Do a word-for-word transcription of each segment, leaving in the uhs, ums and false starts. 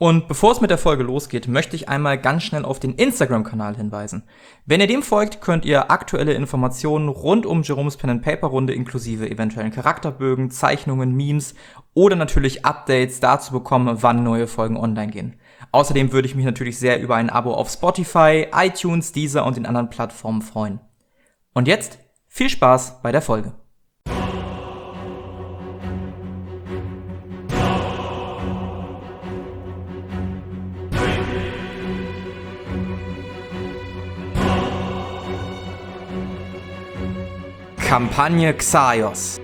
Und bevor es mit der Folge losgeht, möchte ich einmal ganz schnell auf den Instagram-Kanal hinweisen. Wenn ihr dem folgt, könnt ihr aktuelle Informationen rund um Jerome's Pen and Paper Runde inklusive eventuellen Charakterbögen, Zeichnungen, Memes oder natürlich Updates dazu bekommen, wann neue Folgen online gehen. Außerdem würde ich mich natürlich sehr über ein Abo auf Spotify, iTunes, Deezer und den anderen Plattformen freuen. Und jetzt viel Spaß bei der Folge. Kampagne Xaios.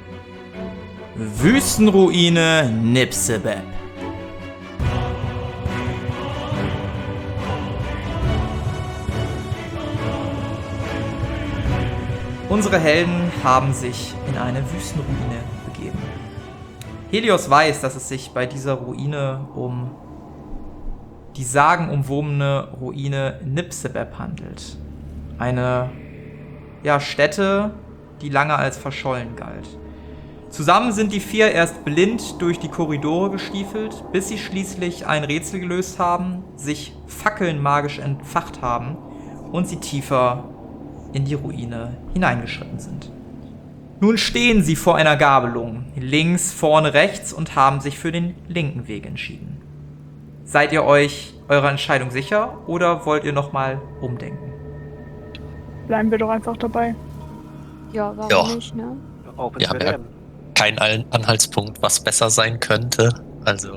Wüstenruine Nipsebeb. Unsere Helden haben sich in eine Wüstenruine begeben. Helios weiß, dass es sich bei dieser Ruine um die sagenumwobene Ruine Nipsebeb handelt. Eine ja, Stätte, die lange als verschollen galt. Zusammen sind die vier erst blind durch die Korridore gestiefelt, bis sie schließlich ein Rätsel gelöst haben, sich Fackeln magisch entfacht haben und sie tiefer in die Ruine hineingeschritten sind. Nun stehen sie vor einer Gabelung, links, vorne, rechts und haben sich für den linken Weg entschieden. Seid ihr euch eurer Entscheidung sicher oder wollt ihr nochmal umdenken? Bleiben wir doch einfach dabei. Ja, warum Ja. nicht, ne? Auch wenn Wir haben ja keinen An- Anhaltspunkt, was besser sein könnte. Also,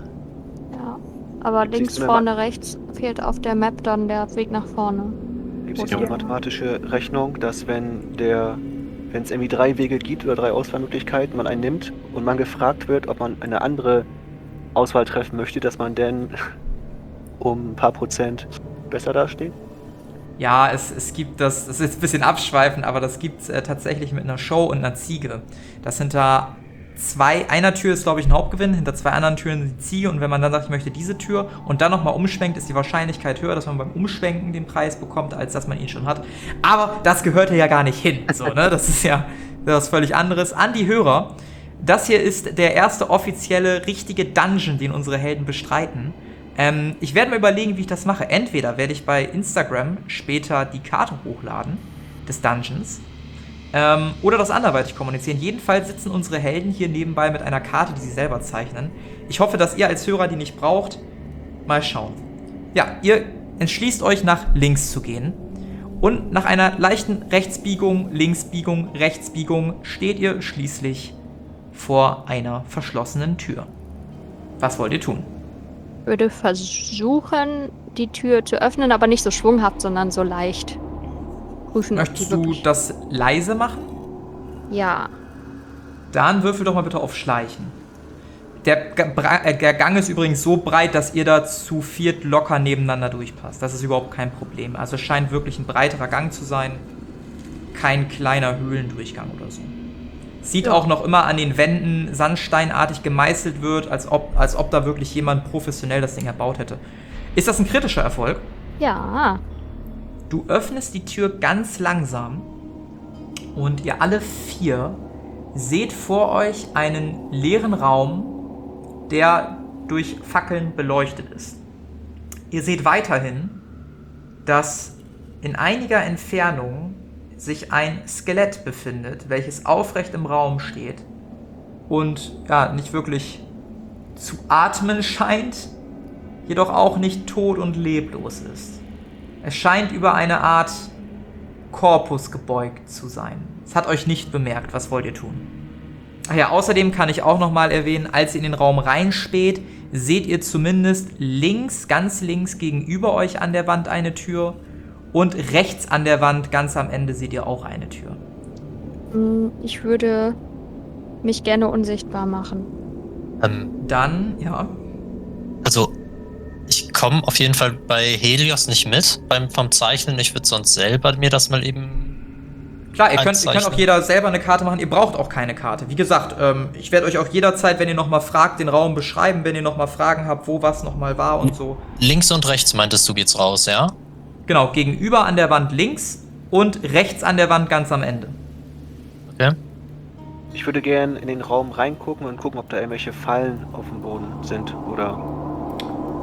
äh, Ja. Aber Gibt's links, nichts mehr vorne, rechts fehlt auf der Map dann der Weg nach vorne. gibt es nicht Ja. auch eine mathematische Rechnung, dass wenn der, wenn es irgendwie drei Wege gibt oder drei Auswahlmöglichkeiten, man einen nimmt und man gefragt wird, ob man eine andere Auswahl treffen möchte, dass man denn um ein paar Prozent besser dasteht? Ja, es, es gibt das, das ist ein bisschen abschweifend, aber das gibt es äh, tatsächlich mit einer Show und einer Ziege. Das hinter zwei, einer Tür ist, glaube ich, ein Hauptgewinn, hinter zwei anderen Türen die Ziege und wenn man dann sagt, ich möchte diese Tür und dann nochmal umschwenkt, ist die Wahrscheinlichkeit höher, dass man beim Umschwenken den Preis bekommt, als dass man ihn schon hat. Aber das gehört ja gar nicht hin, so, ne? Das ist ja was völlig anderes. An die Hörer, das hier ist der erste offizielle, richtige Dungeon, den unsere Helden bestreiten. Ähm, ich werde mir überlegen, wie ich das mache. Entweder werde ich bei Instagram später die Karte hochladen des Dungeons ähm, oder das anderweitig kommunizieren. Jedenfalls sitzen unsere Helden hier nebenbei mit einer Karte, die sie selber zeichnen. Ich hoffe, dass ihr als Hörer die nicht braucht. Mal schauen. Ja, ihr entschließt euch nach links zu gehen und nach einer leichten Rechtsbiegung, Linksbiegung, Rechtsbiegung steht ihr schließlich vor einer verschlossenen Tür. Was wollt ihr tun? Ich würde versuchen, die Tür zu öffnen, aber nicht so schwunghaft, sondern so leicht. Prüfen, ob die Möchtest du wirklich... das leise machen? Ja. Dann würfel doch mal bitte auf Schleichen. Der, Ga- Bra- äh, der Gang ist übrigens so breit, dass ihr da zu viert locker nebeneinander durchpasst. Das ist überhaupt kein Problem. Also es scheint wirklich ein breiterer Gang zu sein. Kein kleiner Höhlendurchgang oder so. Sieht Ja. auch noch immer an den Wänden sandsteinartig gemeißelt wird, als ob, als ob da wirklich jemand professionell das Ding erbaut hätte. Ist das ein kritischer Erfolg? Ja. Du öffnest die Tür ganz langsam und ihr alle vier seht vor euch einen leeren Raum, der durch Fackeln beleuchtet ist. Ihr seht weiterhin, dass in einiger Entfernung sich ein Skelett befindet, welches aufrecht im Raum steht und ja, nicht wirklich zu atmen scheint, jedoch auch nicht tot und leblos ist. Es scheint über eine Art Korpus gebeugt zu sein. Es hat euch nicht bemerkt. Was wollt ihr tun? Ach ja, außerdem kann ich auch nochmal erwähnen, als ihr in den Raum reinspäht, seht ihr zumindest links, ganz links gegenüber euch an der Wand eine Tür und rechts an der Wand, ganz am Ende, seht ihr auch eine Tür. Hm, Ich würde mich gerne unsichtbar machen. ähm, Dann, ja, also, ich komme auf jeden Fall bei Helios nicht mit beim, vom Zeichnen. Ich würde sonst selber mir das mal eben klar, ihr könnt, ihr könnt einzeichnen. auch jeder selber eine Karte machen. Ihr braucht auch keine Karte. Wie gesagt, ähm, ich werde euch auch jederzeit, wenn ihr nochmal fragt, den Raum beschreiben, wenn ihr nochmal Fragen habt, wo was nochmal war und so. Links und rechts meintest du, geht's raus, ja? Genau, gegenüber an der Wand links und rechts an der Wand ganz am Ende. Okay. Ich würde gern in den Raum reingucken und gucken, ob da irgendwelche Fallen auf dem Boden sind oder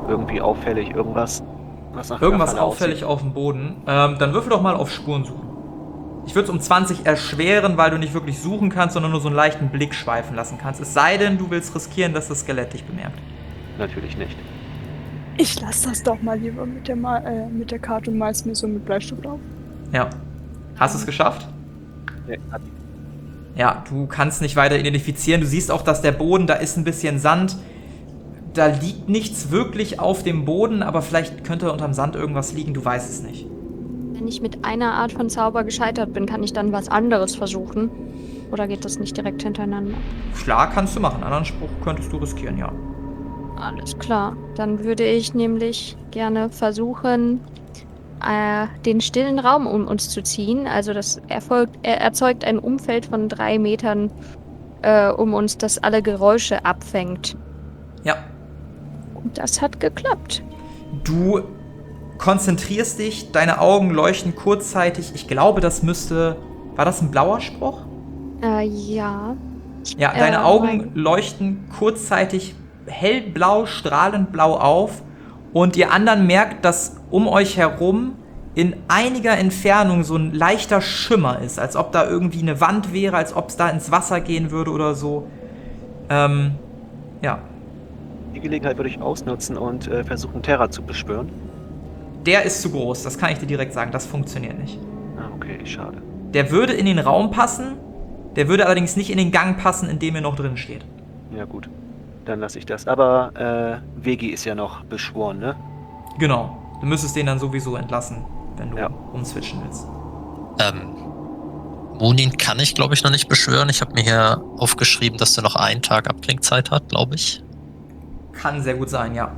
irgendwie auffällig, irgendwas, was nach Irgendwas einer Falle auffällig aussieht? auf dem Boden. Ähm, dann würfel doch mal auf Spuren suchen. Ich würde es um zwanzig erschweren, weil du nicht wirklich suchen kannst, sondern nur so einen leichten Blick schweifen lassen kannst. Es sei denn, du willst riskieren, dass das Skelett dich bemerkt. Natürlich nicht. Ich lasse das doch mal lieber mit der, Ma äh, mit der Karte und mal's mir so mit Bleistift auf. Ja. Hast du es geschafft? Nee, hat- Ja, du kannst nicht weiter identifizieren. Du siehst auch, dass der Boden, da ist ein bisschen Sand. Da liegt nichts wirklich auf dem Boden, aber vielleicht könnte unterm Sand irgendwas liegen, du weißt es nicht. Wenn ich mit einer Art von Zauber gescheitert bin, kann ich dann was anderes versuchen? Oder geht das nicht direkt hintereinander? Klar, kannst du machen. Einen anderen Spruch könntest du riskieren, ja. Alles klar. Dann würde ich nämlich gerne versuchen, äh, den stillen Raum um uns zu ziehen. Also das erfolgt, er erzeugt ein Umfeld von drei Metern äh, um uns, das alle Geräusche abfängt. Ja. Und das hat geklappt. Du konzentrierst dich, deine Augen leuchten kurzzeitig. Ich glaube, das müsste... War das ein blauer Spruch? Äh, ja. Ja, deine Äh, Augen mein- leuchten kurzzeitig hellblau, strahlend blau auf. Und ihr anderen merkt, dass um euch herum in einiger Entfernung so ein leichter Schimmer ist. Als ob da irgendwie eine Wand wäre, als ob es da ins Wasser gehen würde oder so. Ähm, ja. Die Gelegenheit würde ich ausnutzen und äh, versuchen, Terra zu beschwören. Der ist zu groß, das kann ich dir direkt sagen. Das funktioniert nicht. Ah, okay, schade. Der würde in den Raum passen, der würde allerdings nicht in den Gang passen, in dem ihr noch drin steht. Ja, gut. Dann lasse ich das. Aber äh, Vegi ist ja noch beschworen, ne? Genau. Du müsstest den dann sowieso entlassen, wenn du Ja. umswitchen willst. Ähm, Munin kann ich, glaube ich, noch nicht beschwören. Ich habe mir hier aufgeschrieben, dass er noch einen Tag Abklingzeit hat, glaube ich. Kann sehr gut sein, ja.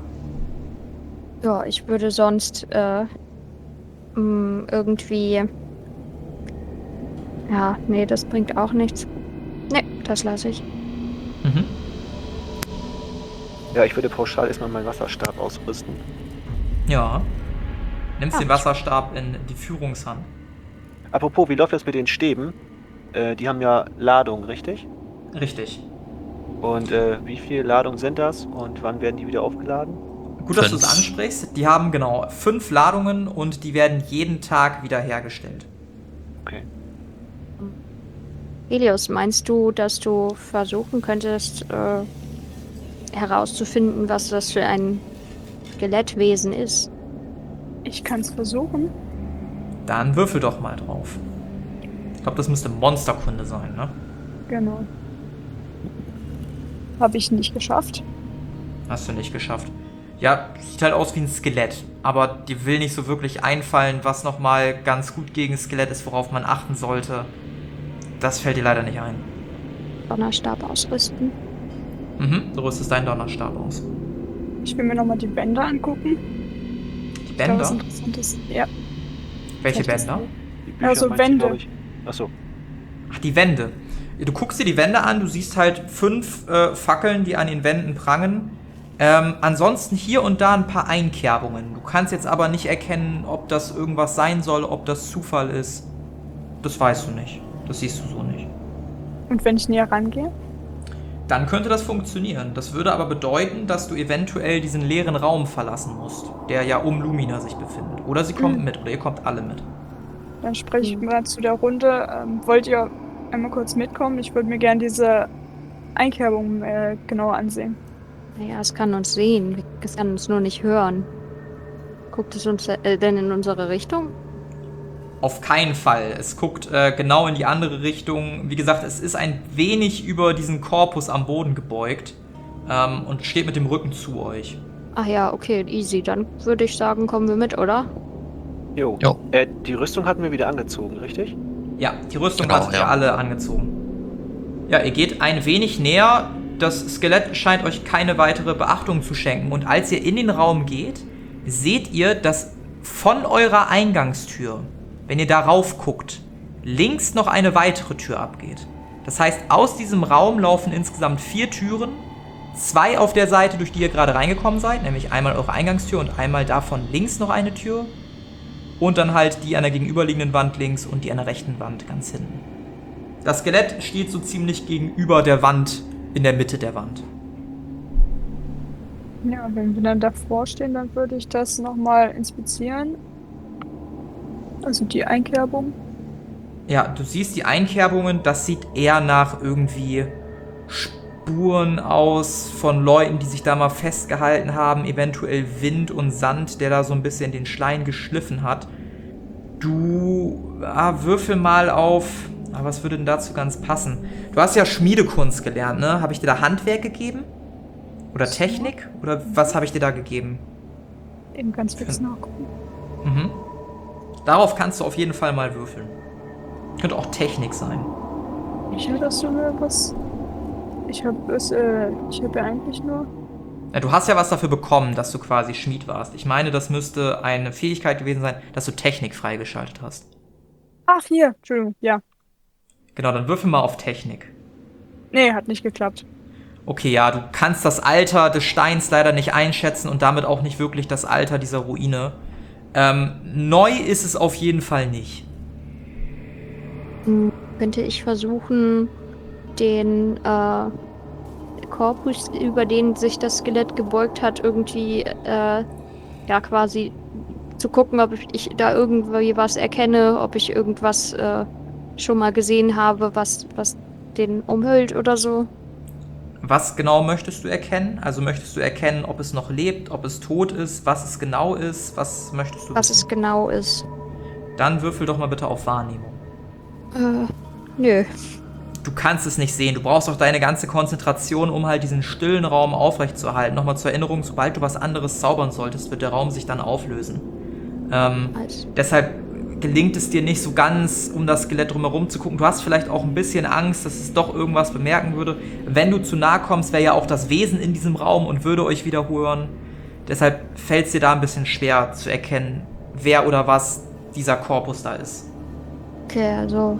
Ja, ich würde sonst äh, mh, irgendwie... Ja, nee, das bringt auch nichts. Nee, das lasse ich. Mhm. Ja, ich würde pauschal erstmal meinen Wasserstab ausrüsten. Ja. Nimmst Ja. den Wasserstab in die Führungshand. Apropos, wie läuft das mit den Stäben? Äh, die haben ja Ladung, richtig? Richtig. Und äh, wie viele Ladungen sind das und wann werden die wieder aufgeladen? Gut, dass du Fünf. es ansprichst. Die haben genau fünf Ladungen und die werden jeden Tag wieder hergestellt. Okay. Helios, meinst du, dass du versuchen könntest, äh, herauszufinden, was das für ein Skelettwesen ist? Ich kann's versuchen. Dann würfel doch mal drauf. Ich glaube, das müsste Monsterkunde sein, ne? Genau. Habe ich nicht geschafft. Hast du nicht geschafft. Ja, sieht halt aus wie ein Skelett. Aber dir will nicht so wirklich einfallen, was nochmal ganz gut gegen Skelett ist, worauf man achten sollte. Das fällt dir leider nicht ein. Donnerstab ausrüsten? Mhm, du rüstest deinen Donnerstab aus. Ich will mir nochmal die Bänder angucken. Die Ich glaube, was Bänder? Interessantes. Ja. Welche vielleicht das- Bänder? Die Bücher Also meinst du, Wände. glaub ich. Achso. Ach, die Wände. Du guckst dir die Wände an, du siehst halt fünf äh, Fackeln, die an den Wänden prangen. Ähm, ansonsten hier und da ein paar Einkerbungen. Du kannst jetzt aber nicht erkennen, ob das irgendwas sein soll, ob das Zufall ist. Das weißt du nicht. Das siehst du so nicht. Und wenn ich näher rangehe? Dann könnte das funktionieren. Das würde aber bedeuten, dass du eventuell diesen leeren Raum verlassen musst, der ja um Lumina sich befindet. Oder sie kommt Mhm. mit, oder ihr kommt alle mit. Dann spreche ich Mhm. mal zu der Runde. Ähm, wollt ihr einmal kurz mitkommen? Ich würde mir gerne diese Einkerbung äh, genauer ansehen. Naja, es kann uns sehen. Es kann uns nur nicht hören. Guckt es uns äh, denn in unsere Richtung? Auf keinen Fall. Es guckt äh, genau in die andere Richtung. Wie gesagt, es ist ein wenig über diesen Korpus am Boden gebeugt ähm, und steht mit dem Rücken zu euch. Ach ja, okay, easy. Dann würde ich sagen, kommen wir mit, oder? Jo. Jo. Äh, die Rüstung hatten wir wieder angezogen, richtig? Ja, die Rüstung Genau, hattet ihr ja. alle angezogen. Ja, ihr geht ein wenig näher. Das Skelett scheint euch keine weitere Beachtung zu schenken. Und als ihr in den Raum geht, seht ihr, dass von eurer Eingangstür, wenn ihr darauf guckt, links noch eine weitere Tür abgeht. Das heißt, aus diesem Raum laufen insgesamt vier Türen. Zwei auf der Seite, durch die ihr gerade reingekommen seid, nämlich einmal eure Eingangstür und einmal davon links noch eine Tür. Und dann halt die an der gegenüberliegenden Wand links und die an der rechten Wand ganz hinten. Das Skelett steht so ziemlich gegenüber der Wand, in der Mitte der Wand. Ja, wenn wir dann davor stehen, dann würde ich das nochmal inspizieren. Also die Einkerbung. Ja, du siehst die Einkerbungen, das sieht eher nach irgendwie Spuren aus von Leuten, die sich da mal festgehalten haben, eventuell Wind und Sand, der da so ein bisschen den Schleim geschliffen hat. Du ah, würfel mal auf, ah, was würde denn dazu ganz passen? Du hast ja Schmiedekunst gelernt, ne? Habe ich dir da Handwerk gegeben? Oder Technik? Oder was habe ich dir da gegeben? Eben ganz fix nachgucken. Mhm. Darauf kannst du auf jeden Fall mal würfeln. Könnte auch Technik sein. Ich hatte das nur was. Ich habe es, äh, ich habe ja eigentlich nur. Ja, du hast ja was dafür bekommen, dass du quasi Schmied warst. Ich meine, das müsste eine Fähigkeit gewesen sein, dass du Technik freigeschaltet hast. Ach, hier, Entschuldigung, ja. Genau, dann würfel mal auf Technik. Nee, hat nicht geklappt. Okay, ja, du kannst das Alter des Steins leider nicht einschätzen und damit auch nicht wirklich das Alter dieser Ruine. Ähm, neu ist es auf jeden Fall nicht. Hm, könnte ich versuchen, den äh, Korpus, über den sich das Skelett gebeugt hat, irgendwie äh, ja quasi zu gucken, ob ich da irgendwie was erkenne, ob ich irgendwas äh, schon mal gesehen habe, was, was den umhüllt oder so. Was genau möchtest du erkennen? Also möchtest du erkennen, ob es noch lebt, ob es tot ist, was es genau ist? Was möchtest du Was wissen? es genau ist. Dann würfel doch mal bitte auf Wahrnehmung. Äh, nö. Du kannst es nicht sehen. Du brauchst auch deine ganze Konzentration, um halt diesen stillen Raum aufrechtzuerhalten. Nochmal zur Erinnerung, sobald du was anderes zaubern solltest, wird der Raum sich dann auflösen. Ähm, Also. deshalb gelingt es dir nicht so ganz, um das Skelett drumherum zu gucken. Du hast vielleicht auch ein bisschen Angst, dass es doch irgendwas bemerken würde. Wenn du zu nahe kommst, wäre ja auch das Wesen in diesem Raum und würde euch wieder hören. Deshalb fällt es dir da ein bisschen schwer zu erkennen, wer oder was dieser Korpus da ist. Okay, also.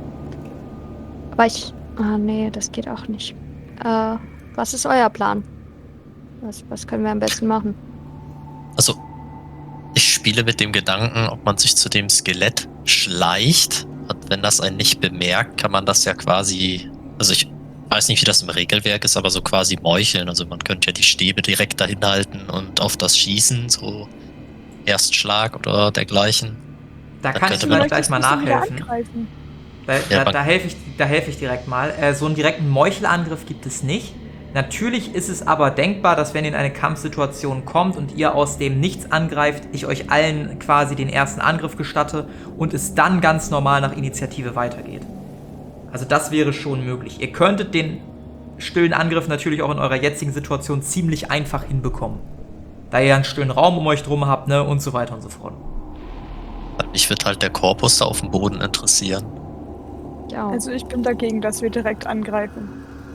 Aber ich. Ah, nee, das geht auch nicht. Äh, was ist euer Plan? Was, was können wir am besten machen? Also, ich spiele mit dem Gedanken, ob man sich zu dem Skelett schleicht. Und wenn das einen nicht bemerkt, kann man das ja quasi. Also, ich weiß nicht, wie das im Regelwerk ist, aber so quasi meucheln. Also, man könnte ja die Stäbe direkt dahin halten und auf das schießen, so Erstschlag oder dergleichen. Da Dann kann ich könnte dir man- doch gleich mal Möchtest du wieder nachhelfen. angreifen? Da, Ja, da, man- da helfe ich, da helf ich direkt mal. Äh, so einen direkten Meuchelangriff gibt es nicht. Natürlich ist es aber denkbar, dass wenn ihr in eine Kampfsituation kommt und ihr aus dem Nichts angreift, ich euch allen quasi den ersten Angriff gestatte und es dann ganz normal nach Initiative weitergeht. Also das wäre schon möglich. Ihr könntet den stillen Angriff natürlich auch in eurer jetzigen Situation ziemlich einfach hinbekommen. Da ihr einen stillen Raum um euch drum habt, ne, und so weiter und so fort. Mich wird halt der Korpus da auf dem Boden interessieren. Ja. Also ich bin dagegen, dass wir direkt angreifen.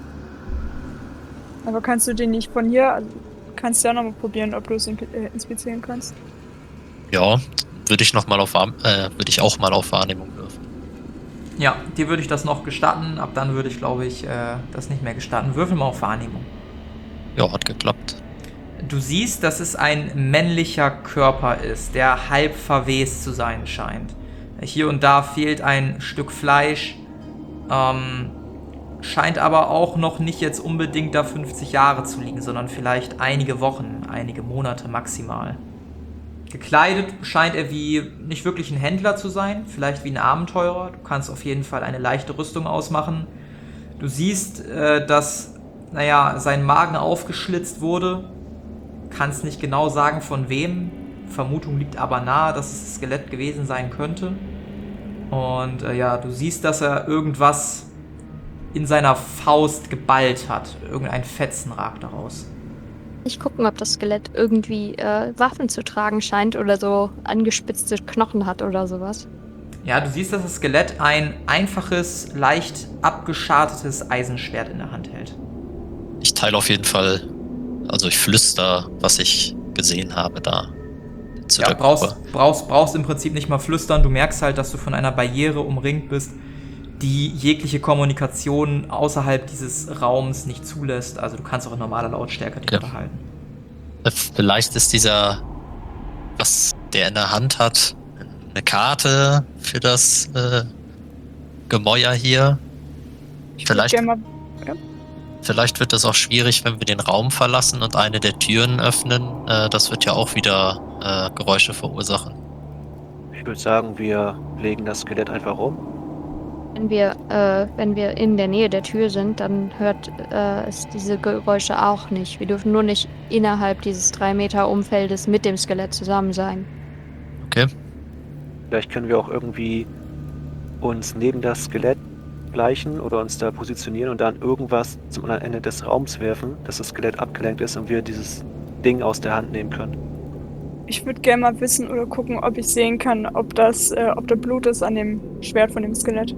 Aber kannst du den nicht von hier, also kannst du ja nochmal probieren, ob du es in, äh, inspizieren kannst? Ja, würde ich noch mal auf Wahr- äh, würde ich auch mal auf Wahrnehmung würfeln. Ja, dir würde ich das noch gestatten. Ab dann würde ich, glaube ich, äh, das nicht mehr gestatten. Würfel mal auf Wahrnehmung. Ja, hat geklappt. Du siehst, dass es ein männlicher Körper ist, der halb verwest zu sein scheint. Hier und da fehlt ein Stück Fleisch, ähm, scheint aber auch noch nicht jetzt unbedingt da fünfzig Jahre zu liegen, sondern vielleicht einige Wochen, einige Monate maximal. Gekleidet scheint er wie nicht wirklich ein Händler zu sein, vielleicht wie ein Abenteurer. Du kannst auf jeden Fall eine leichte Rüstung ausmachen. Du siehst, äh, dass, naja, sein Magen aufgeschlitzt wurde. Kannst nicht genau sagen, von wem. Vermutung liegt aber nahe, dass es das Skelett gewesen sein könnte. Und äh, ja, du siehst, dass er irgendwas in seiner Faust geballt hat. Irgendein Fetzen ragt daraus. Ich gucken, ob das Skelett irgendwie äh, Waffen zu tragen scheint oder so angespitzte Knochen hat oder sowas. Ja, du siehst, dass das Skelett ein einfaches, leicht abgeschartetes Eisenschwert in der Hand hält. Ich teile auf jeden Fall, also ich flüster, was ich gesehen habe da zu Ja, der brauchst, Gruppe. brauchst, brauchst im Prinzip nicht mal flüstern. Du merkst halt, dass du von einer Barriere umringt bist, die jegliche Kommunikation außerhalb dieses Raums nicht zulässt. Also du kannst auch in normaler Lautstärke dich Ja. unterhalten. Äh, Vielleicht ist dieser, was der in der Hand hat, eine Karte für das äh, Gemäuer hier. Ich würd Vielleicht, gerne mal, vielleicht wird es auch schwierig, wenn wir den Raum verlassen und eine der Türen öffnen. Äh, das wird ja auch wieder äh, Geräusche verursachen. Ich würde sagen, wir legen das Skelett einfach um. Wenn wir, äh, wenn wir in der Nähe der Tür sind, dann hört äh, es diese Geräusche auch nicht. Wir dürfen nur nicht innerhalb dieses drei Meter Umfeldes mit dem Skelett zusammen sein. Okay. Vielleicht können wir auch irgendwie uns neben das Skelett gleichen oder uns da positionieren und dann irgendwas zum anderen Ende des Raums werfen, dass das Skelett abgelenkt ist und wir dieses Ding aus der Hand nehmen können. Ich würde gerne mal wissen oder gucken, ob ich sehen kann, ob das, äh, ob da Blut ist an dem Schwert von dem Skelett.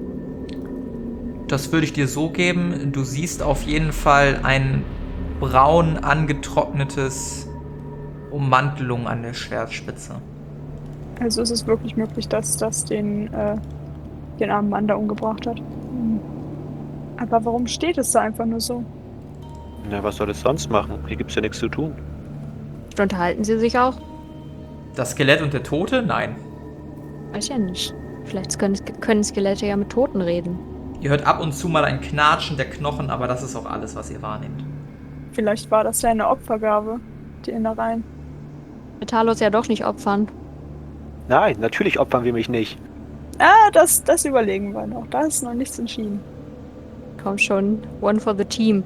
Das würde ich dir so geben. Du siehst auf jeden Fall ein braun angetrocknetes Ummantelung an der Schwertspitze. Also ist es wirklich möglich, dass das den, äh, den armen Mann da umgebracht hat. Hm. Aber warum steht es da einfach nur so? Na, was soll es sonst machen? Hier gibt's ja nichts zu tun. Unterhalten sie sich auch? Das Skelett und der Tote? Nein. Weiß ja nicht. Vielleicht können, können Skelette ja mit Toten reden. Ihr hört ab und zu mal ein Knatschen der Knochen, aber das ist auch alles, was ihr wahrnehmt. Vielleicht war das ja eine Opfergabe, die Innereien. Metalos ja doch nicht opfern. Nein, natürlich opfern wir mich nicht. Ah, das, das überlegen wir noch. Da ist noch nichts entschieden. Komm schon, one for the team.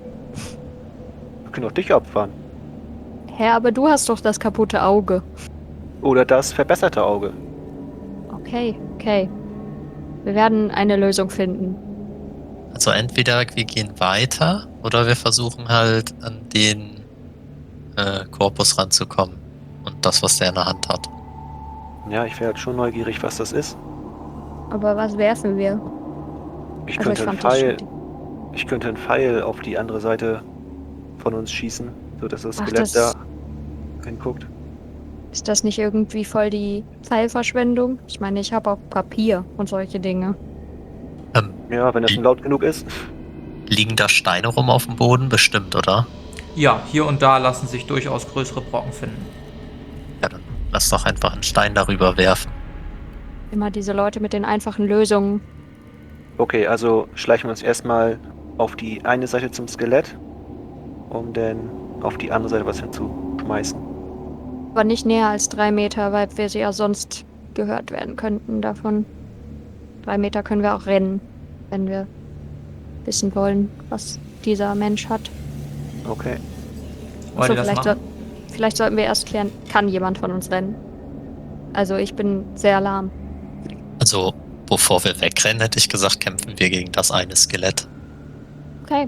Wir können auch dich opfern. Hä, aber du hast doch das kaputte Auge. Oder das verbesserte Auge. Okay, okay. Wir werden eine Lösung finden. Also entweder wir gehen weiter oder wir versuchen halt an den äh, Korpus ranzukommen und das, was der in der Hand hat. Ja, ich wäre halt schon neugierig, was das ist. Aber was werfen wir? Ich Also könnte ich einen fand das Pfeil, schon- ich könnte einen Pfeil auf die andere Seite von uns schießen, sodass das Ach, Skelett das- da hinguckt. Ist das nicht irgendwie voll die Pfeilverschwendung? Ich meine, ich habe auch Papier und solche Dinge. Ähm, Ja, wenn das schon laut genug ist. liegen da Steine rum auf dem Boden? Bestimmt, oder? Ja, hier und da lassen sich durchaus größere Brocken finden. Ja, dann lass doch einfach einen Stein darüber werfen. Immer diese Leute mit den einfachen Lösungen. Okay, also schleichen wir uns erstmal auf die eine Seite zum Skelett, um dann auf die andere Seite was hinzuschmeißen. Aber nicht näher als drei Meter, weil wir sie ja sonst gehört werden könnten davon. Drei Meter können wir auch rennen, wenn wir wissen wollen, was dieser Mensch hat. Okay. Wollt So, ihr das vielleicht, machen? soll, vielleicht sollten wir erst klären, kann jemand von uns rennen? Also ich bin sehr lahm. Also, bevor wir wegrennen, hätte ich gesagt, kämpfen wir gegen das eine Skelett. Okay.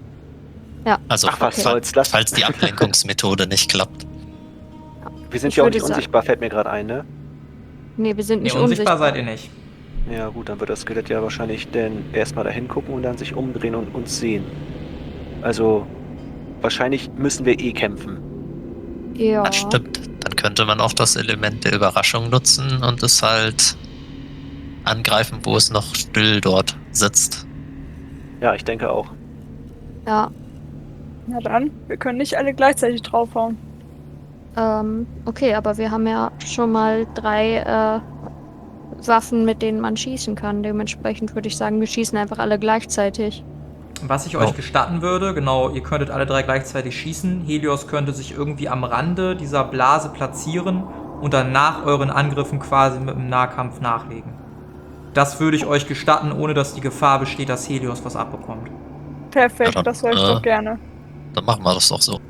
Also, Ach, was okay. soll's, lass. falls die Ablenkungsmethode nicht klappt. Wir sind Ich ja auch würde nicht sagen- unsichtbar, fällt mir gerade ein, ne? Nee, wir sind Nee, nicht unsichtbar unsichtbar. seid ihr nicht. Ja gut, dann wird das Skelett ja wahrscheinlich dann erstmal dahin gucken und dann sich umdrehen und uns sehen. Also wahrscheinlich müssen wir eh kämpfen. Ja. Das stimmt. Dann könnte man auch das Element der Überraschung nutzen und es halt angreifen, wo es noch still dort sitzt. Ja, ich denke auch. Ja. Na dann, wir können nicht alle gleichzeitig draufhauen. Ähm, okay, aber wir haben ja schon mal drei äh, Waffen, mit denen man schießen kann. Dementsprechend würde ich sagen, wir schießen einfach alle gleichzeitig. Was ich Oh. euch gestatten würde, genau, ihr könntet alle drei gleichzeitig schießen. Helios könnte sich irgendwie am Rande dieser Blase platzieren und dann nach euren Angriffen quasi mit dem Nahkampf nachlegen. Das würde ich euch gestatten, ohne dass die Gefahr besteht, dass Helios was abbekommt. Perfekt, Ja, dann, das höre ich äh, doch gerne. Dann machen wir das doch so.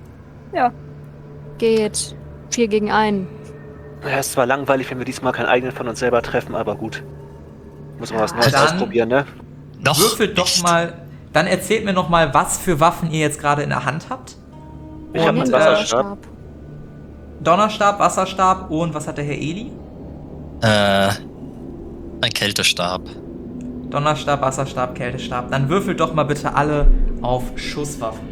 Geht. Vier gegen einen. Ja, es ist zwar langweilig, wenn wir diesmal keinen eigenen von uns selber treffen, aber gut. Muss man was Ja, Neues dann- ausprobieren, ne? Noch Würfelt doch nicht. mal, dann erzählt mir noch mal, was für Waffen ihr jetzt gerade in der Hand habt. Ich hab Und, einen äh, Wasserstab. Donnerstab, Wasserstab und was hat der Herr Eli? Äh, ein Kältestab. Donnerstab, Wasserstab, Kältestab. Dann würfelt doch mal bitte alle auf Schusswaffen.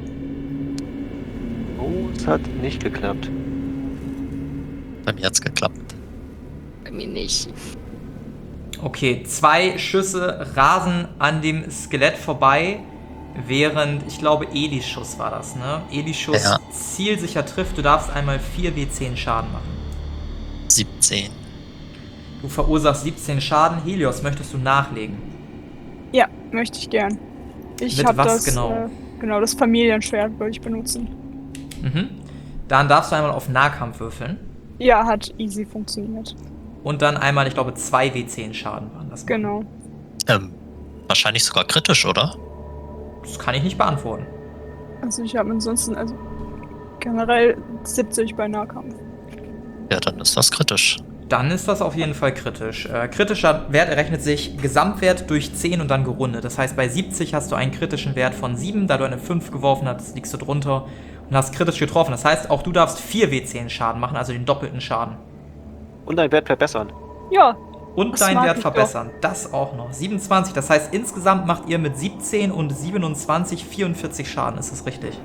Oh, es hat nicht geklappt. Bei mir hat's geklappt. Bei mir nicht. Okay, zwei Schüsse rasen an dem Skelett vorbei, während, ich glaube, Elis Schuss war das, ne? Elis Schuss Ja. zielsicher trifft. Du darfst einmal vier W zehn Schaden machen. siebzehn. Du verursachst siebzehn Schaden. Helios, möchtest du nachlegen? Ja, möchte ich gern. Ich Mit habe was das genau? äh, Genau, das Familienschwert würde ich benutzen. Mhm. Dann darfst du einmal auf Nahkampf würfeln. Ja, hat easy funktioniert. Und dann einmal, ich glaube, zwei W zehn Schaden waren das. Genau. Ähm, wahrscheinlich sogar kritisch, oder? Das kann ich nicht beantworten. Also ich habe ansonsten, also generell siebzig bei Nahkampf. Ja, dann ist das kritisch. Dann ist das auf jeden Fall kritisch. Äh, kritischer Wert errechnet sich Gesamtwert durch zehn und dann gerundet. Das heißt, bei siebzig hast du einen kritischen Wert von sieben, da du eine fünf geworfen hast, liegst du drunter und hast kritisch getroffen. Das heißt, auch du darfst vier W zehn Schaden machen, also den doppelten Schaden. Und deinen Wert verbessern. Ja, Und Das deinen mag Wert ich verbessern. Das auch noch. siebenundzwanzig, das heißt, insgesamt macht ihr mit siebzehn und siebenundzwanzig vierundvierzig Schaden. Ist das richtig?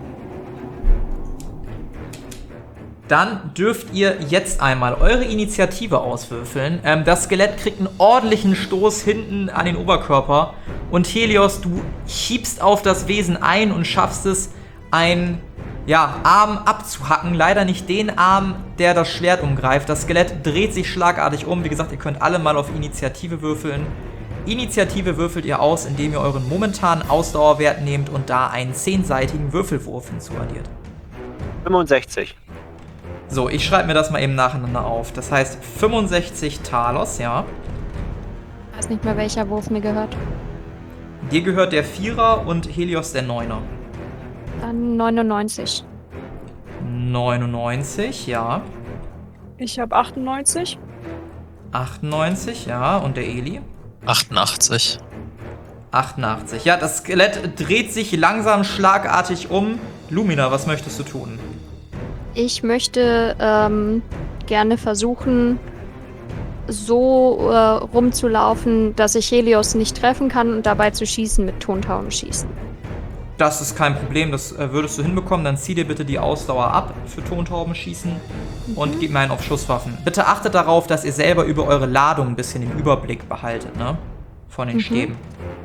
Dann dürft ihr jetzt einmal eure Initiative auswürfeln. Ähm, das Skelett kriegt einen ordentlichen Stoß hinten an den Oberkörper. Und Helios, du schiebst auf das Wesen ein und schaffst es, einen ja, Arm abzuhacken. Leider nicht den Arm, der das Schwert umgreift. Das Skelett dreht sich schlagartig um. Wie gesagt, ihr könnt alle mal auf Initiative würfeln. Initiative würfelt ihr aus, indem ihr euren momentanen Ausdauerwert nehmt und da einen zehnseitigen Würfelwurf hinzuaddiert. fünfundsechzig. So, ich schreibe mir das mal eben nacheinander auf. Das heißt fünfundsechzig Talos, ja. Ich weiß nicht mehr, welcher Wurf mir gehört. Dir gehört der Vierer und Helios der Neuner. Dann neunundneunzig. neunundneunzig, ja. ich habe achtundneunzig. achtundneunzig, ja. Und der Eli? achtundachtzig. achtundachtzig. Ja, das Skelett dreht sich langsam schlagartig um. Lumina, was möchtest du tun? Ich möchte ähm, gerne versuchen, so äh, rumzulaufen, dass ich Helios nicht treffen kann und dabei zu schießen mit Tontauben schießen. Das ist kein Problem, das äh, würdest du hinbekommen. Dann zieh dir bitte die Ausdauer ab für Tontauben schießen mhm. und gib mir einen auf Schusswaffen. Bitte achtet darauf, dass ihr selber über eure Ladung ein bisschen den Überblick behaltet, ne? Von den Mhm. Stäben.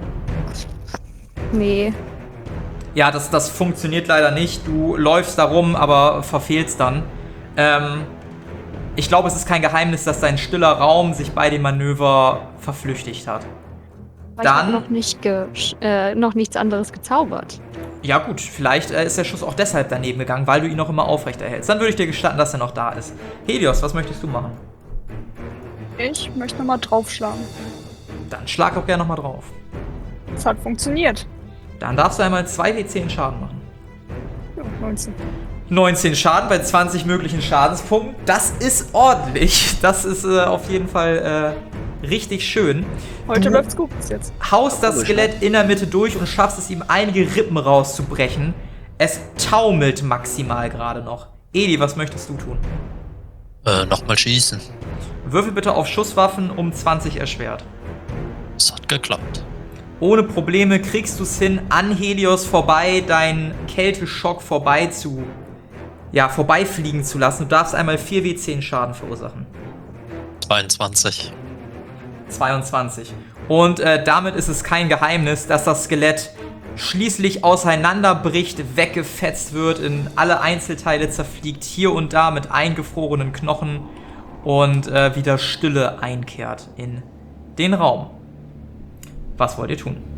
Nee. Ja, das, das funktioniert leider nicht. Du läufst da rum, aber verfehlst dann. Ähm, ich glaube, es ist kein Geheimnis, dass dein stiller Raum sich bei dem Manöver verflüchtigt hat. Aber ich Dann- habe noch, nicht ge äh, noch nichts anderes gezaubert. Ja gut, vielleicht äh, ist der Schuss auch deshalb daneben gegangen, weil du ihn noch immer aufrecht erhältst. Dann würde ich dir gestatten, dass er noch da ist. Helios, was möchtest du machen? Ich möchte nochmal draufschlagen. Dann schlag doch gerne nochmal drauf. Es hat funktioniert. Dann darfst du einmal zwei W zehn Schaden machen. Ja, neunzehn. neunzehn Schaden bei zwanzig möglichen Schadenspunkten. Das ist ordentlich. Das ist äh, auf jeden Fall äh, richtig schön. Heute Du läuft's gut bis jetzt. haust das Komisch, Skelett in der Mitte durch und schaffst es, ihm einige Rippen rauszubrechen. Es taumelt maximal gerade noch. Eli, was möchtest du tun? Äh, nochmal schießen. Würfel bitte auf Schusswaffen um zwanzig erschwert. Es hat geklappt. Ohne Probleme kriegst du es hin, an Helios vorbei, deinen Kälteschock vorbei zu, ja, vorbeifliegen zu lassen. Du darfst einmal vier W zehn Schaden verursachen. zweiundzwanzig. zweiundzwanzig. Und äh, damit ist es kein Geheimnis, dass das Skelett schließlich auseinanderbricht, weggefetzt wird, in alle Einzelteile zerfliegt, hier und da mit eingefrorenen Knochen und äh, wieder Stille einkehrt in den Raum. Was wollt ihr tun?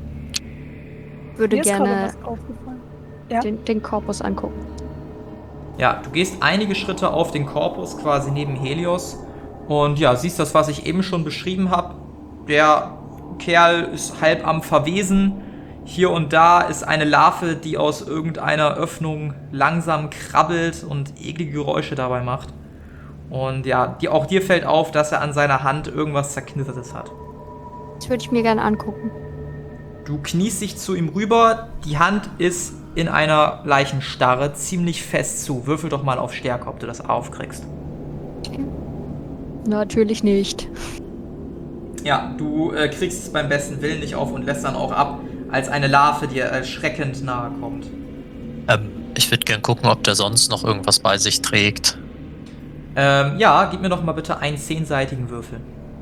Würde Mir ist gerade gerne was aufgefallen. Ja. den, den Korpus angucken. Ja, du gehst einige Schritte auf den Korpus, quasi neben Helios. Und ja, siehst das, was ich eben schon beschrieben habe. Der Kerl ist halb am Verwesen. Hier und da ist eine Larve, die aus irgendeiner Öffnung langsam krabbelt und eklige Geräusche dabei macht. Und ja, die, auch dir fällt auf, dass er an seiner Hand irgendwas Zerknittertes hat. Das würde ich mir gerne angucken. Du kniest dich zu ihm rüber. Die Hand ist in einer Leichenstarre ziemlich fest zu. Würfel doch mal auf Stärke, ob du das aufkriegst. Natürlich nicht. Ja, du äh, kriegst es beim besten Willen nicht auf und lässt dann auch ab, als eine Larve dir erschreckend nahe kommt. Ähm, ich würde gern gucken, ob der sonst noch irgendwas bei sich trägt. Ähm, ja, gib mir doch mal bitte einen zehnseitigen Würfel.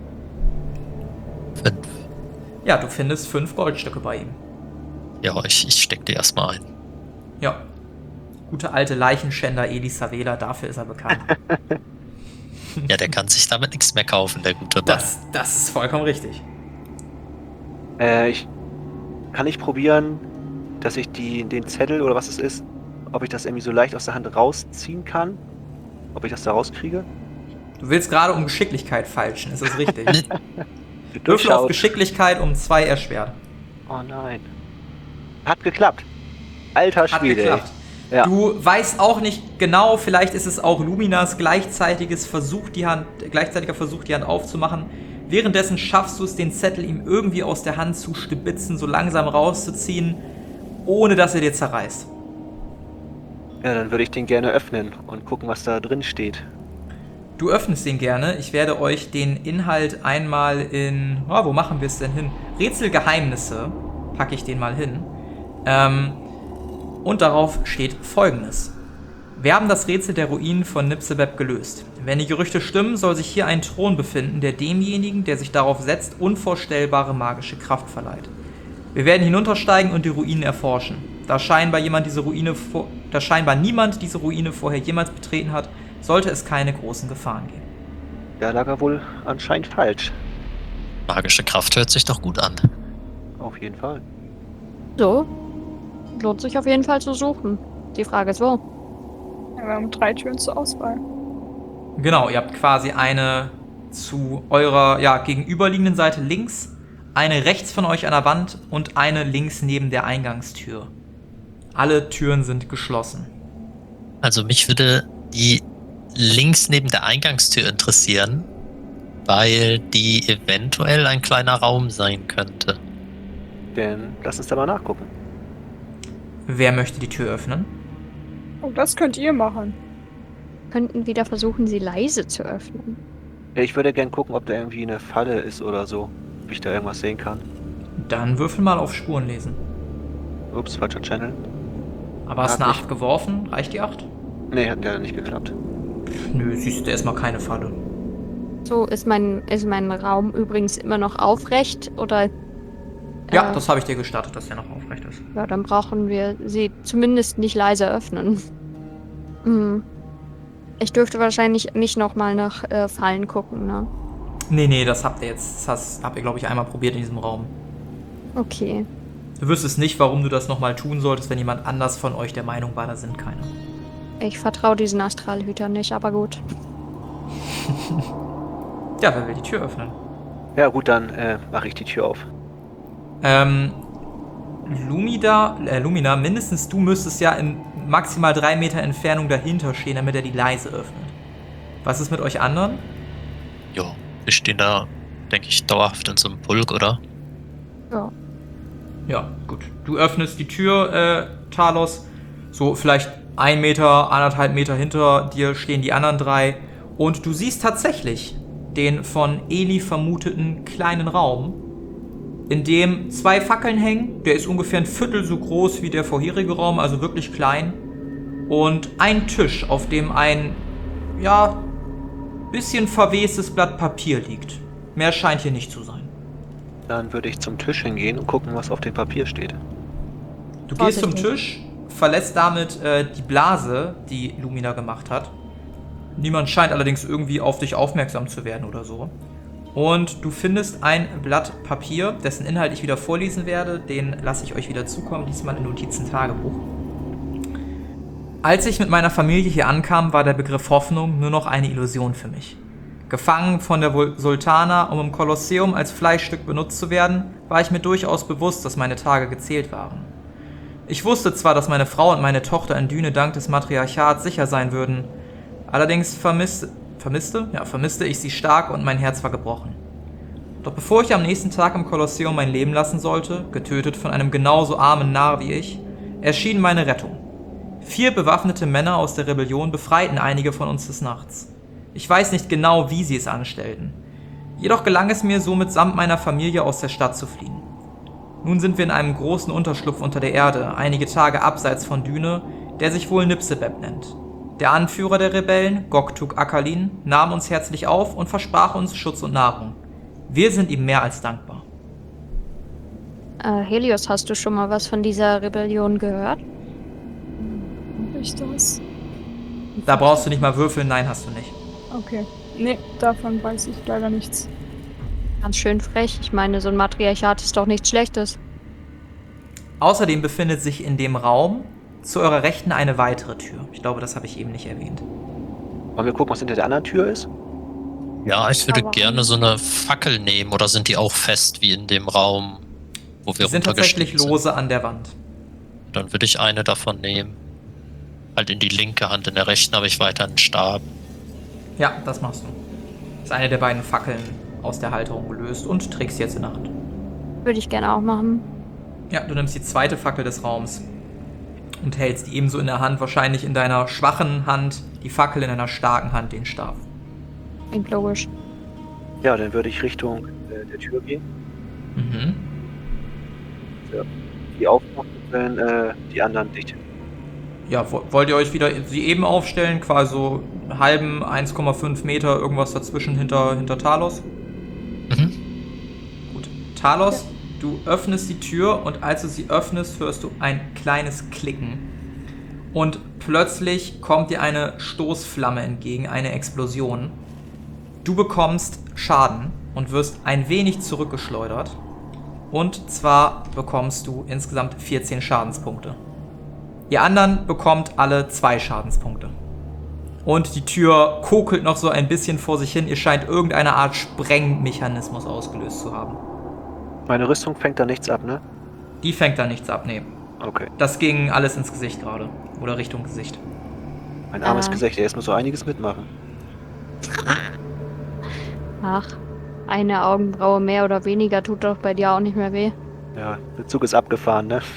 Fünf. Ja, du findest fünf Goldstücke bei ihm. Ja, ich, ich steck die erstmal ein. Ja. Gute alte Leichenschänder Elisavela, dafür ist er bekannt. Ja, der kann sich damit nichts mehr kaufen, der gute Mann. Das, das ist vollkommen richtig. Äh, ich kann ich probieren, dass ich die, den Zettel oder was es ist, ob ich das irgendwie so leicht aus der Hand rausziehen kann? Ob ich das da rauskriege? Du willst gerade um Geschicklichkeit feilschen, ist das richtig? Würfel auf Durchschaut. Geschicklichkeit um zwei erschwert. Oh nein. Hat geklappt. Alter Hat Schwede. geklappt. Ja. Du weißt auch nicht genau, vielleicht ist es auch Luminas gleichzeitiges Versuch, die Hand, gleichzeitiger Versuch, die Hand aufzumachen. Währenddessen schaffst du es, den Zettel ihm irgendwie aus der Hand zu stibitzen, so langsam rauszuziehen, ohne dass er dir zerreißt. Ja, dann würde ich den gerne öffnen und gucken, was da drin steht. Du öffnest den gerne. Ich werde euch den Inhalt einmal in... Oh, wo machen wir es denn hin? Rätselgeheimnisse packe ich den mal hin. Ähm, und darauf steht Folgendes. Wir haben das Rätsel der Ruinen von Nipsebeb gelöst. Wenn die Gerüchte stimmen, soll sich hier ein Thron befinden, der demjenigen, der sich darauf setzt, unvorstellbare magische Kraft verleiht. Wir werden hinuntersteigen und die Ruinen erforschen. Da scheinbar, jemand diese Ruine vor, da scheinbar niemand diese Ruine vorher jemals betreten hat, sollte es keine großen Gefahren geben. Da lag er wohl anscheinend falsch. Magische Kraft hört sich doch gut an. Auf jeden Fall. So. Lohnt sich auf jeden Fall zu suchen. Die Frage ist wo. Ja, wir haben drei Türen zur Auswahl. Genau, ihr habt quasi eine zu eurer ja, gegenüberliegenden Seite links, eine rechts von euch an der Wand und eine links neben der Eingangstür. Alle Türen sind geschlossen. Also mich würde die links neben der Eingangstür interessieren, weil die eventuell ein kleiner Raum sein könnte. Dann lass uns da mal nachgucken. Wer möchte die Tür öffnen? Oh, das könnt ihr machen. Könnten wieder versuchen, sie leise zu öffnen. Ja, ich würde gern gucken, ob da irgendwie eine Falle ist oder so. Ob ich da irgendwas sehen kann. Dann würfel mal auf Spuren lesen. Ups, falscher Channel. Aber hast Hat eine nicht. acht geworfen? Reicht die acht? Nee, hat leider nicht geklappt. Nö, siehst du erstmal keine Falle. So, ist mein, ist mein Raum übrigens immer noch aufrecht oder... Ja, äh, das habe ich dir gestattet, dass der noch aufrecht ist. Ja, dann brauchen wir sie zumindest nicht leise öffnen. Hm. Ich dürfte wahrscheinlich nicht nochmal nach äh, Fallen gucken, ne? Nee, nee, das habt ihr jetzt, das habt ihr, glaube ich, einmal probiert in diesem Raum. Okay. Du wüsstest nicht, warum du das nochmal tun solltest, wenn jemand anders von euch der Meinung war, da sind keine. Ich vertraue diesen Astralhütern nicht, aber gut. Ja, wer will die Tür öffnen? Ja gut, dann äh, mache ich die Tür auf. Ähm, Lumida, äh, Lumina, mindestens du müsstest ja in maximal drei Meter Entfernung dahinter stehen, damit er die leise öffnet. Was ist mit euch anderen? Jo, wir stehen da, denke ich, dauerhaft in so einem Pulk, oder? Ja. Ja, gut. Du öffnest die Tür, äh, Talos. So vielleicht ein Meter, anderthalb Meter hinter dir stehen die anderen drei. Und du siehst tatsächlich den von Eli vermuteten kleinen Raum, in dem zwei Fackeln hängen. Der ist ungefähr ein Viertel so groß wie der vorherige Raum, also wirklich klein. Und ein Tisch, auf dem ein, ja, bisschen verwestes Blatt Papier liegt. Mehr scheint hier nicht zu sein. Dann würde ich zum Tisch hingehen und gucken, was auf dem Papier steht. Du gehst zum Vorsichtig. Tisch, verlässt damit äh, die Blase, die Lumina gemacht hat. Niemand scheint allerdings irgendwie auf dich aufmerksam zu werden oder so. Und du findest ein Blatt Papier, dessen Inhalt ich wieder vorlesen werde. Den lasse ich euch wieder zukommen, diesmal in Notizen-Tagebuch. Als ich mit meiner Familie hier ankam, war der Begriff Hoffnung nur noch eine Illusion für mich. Gefangen von der Vul- Sultana, um im Kolosseum als Fleischstück benutzt zu werden, war ich mir durchaus bewusst, dass meine Tage gezählt waren. Ich wusste zwar, dass meine Frau und meine Tochter in Düne dank des Matriarchats sicher sein würden, allerdings vermisste, vermisste? Ja, vermisste ich sie stark und mein Herz war gebrochen. Doch bevor ich am nächsten Tag im Kolosseum mein Leben lassen sollte, getötet von einem genauso armen Narr wie ich, erschien meine Rettung. Vier bewaffnete Männer aus der Rebellion befreiten einige von uns des Nachts. Ich weiß nicht genau, wie sie es anstellten. Jedoch gelang es mir, somit samt meiner Familie aus der Stadt zu fliehen. Nun sind wir in einem großen Unterschlupf unter der Erde, einige Tage abseits von Düne, der sich wohl Nipsebeb nennt. Der Anführer der Rebellen, Goktuk Akalin, nahm uns herzlich auf und versprach uns Schutz und Nahrung. Wir sind ihm mehr als dankbar. Äh, Helios, hast du schon mal was von dieser Rebellion gehört? Hab ich das? Da brauchst du nicht mal würfeln, nein, hast du nicht. Okay. Nee, davon weiß ich leider nichts. Ganz schön frech. Ich meine, so ein Matriarchat ist doch nichts Schlechtes. Außerdem befindet sich in dem Raum zu eurer Rechten eine weitere Tür. Ich glaube, das habe ich eben nicht erwähnt. Wollen wir gucken, was hinter der anderen Tür ist? Ja, ich würde Aber- gerne so eine Fackel nehmen, oder sind die auch fest wie in dem Raum, wo wir Die sind tatsächlich runtergestiegen sind? lose an der Wand. Dann würde ich eine davon nehmen. Halt in die linke Hand, in der rechten habe ich weiter einen Stab. Ja, das machst du. Das ist eine der beiden Fackeln aus der Halterung gelöst und trägst sie jetzt in der Hand. Würde ich gerne auch machen. Ja, du nimmst die zweite Fackel des Raums und hältst die ebenso in der Hand, wahrscheinlich in deiner schwachen Hand die Fackel, in deiner starken Hand den Stab. Klingt logisch. Ja, dann würde ich Richtung äh, der Tür gehen. Mhm. Die aufmachen, wenn äh, die anderen dicht sind. Ja, wo- wollt ihr euch wieder sie eben aufstellen? Quasi so einen halben, eins Komma fünf Meter, irgendwas dazwischen hinter, hinter Talos? Mhm. Gut. Talos, du öffnest die Tür und als du sie öffnest, hörst du ein kleines Klicken. Und plötzlich kommt dir eine Stoßflamme entgegen, eine Explosion. Du bekommst Schaden und wirst ein wenig zurückgeschleudert. Und zwar bekommst du insgesamt vierzehn Schadenspunkte. Ihr anderen bekommt alle zwei Schadenspunkte. Und die Tür kokelt noch so ein bisschen vor sich hin. Ihr scheint irgendeine Art Sprengmechanismus ausgelöst zu haben. Meine Rüstung fängt da nichts ab, ne? Die fängt da nichts ab, nee. Okay. Das ging alles ins Gesicht gerade. Oder Richtung Gesicht. Mein armes Ah. Gesicht, er muss so einiges mitmachen. Ach, eine Augenbraue mehr oder weniger tut doch bei dir auch nicht mehr weh. Ja, der Zug ist abgefahren, ne?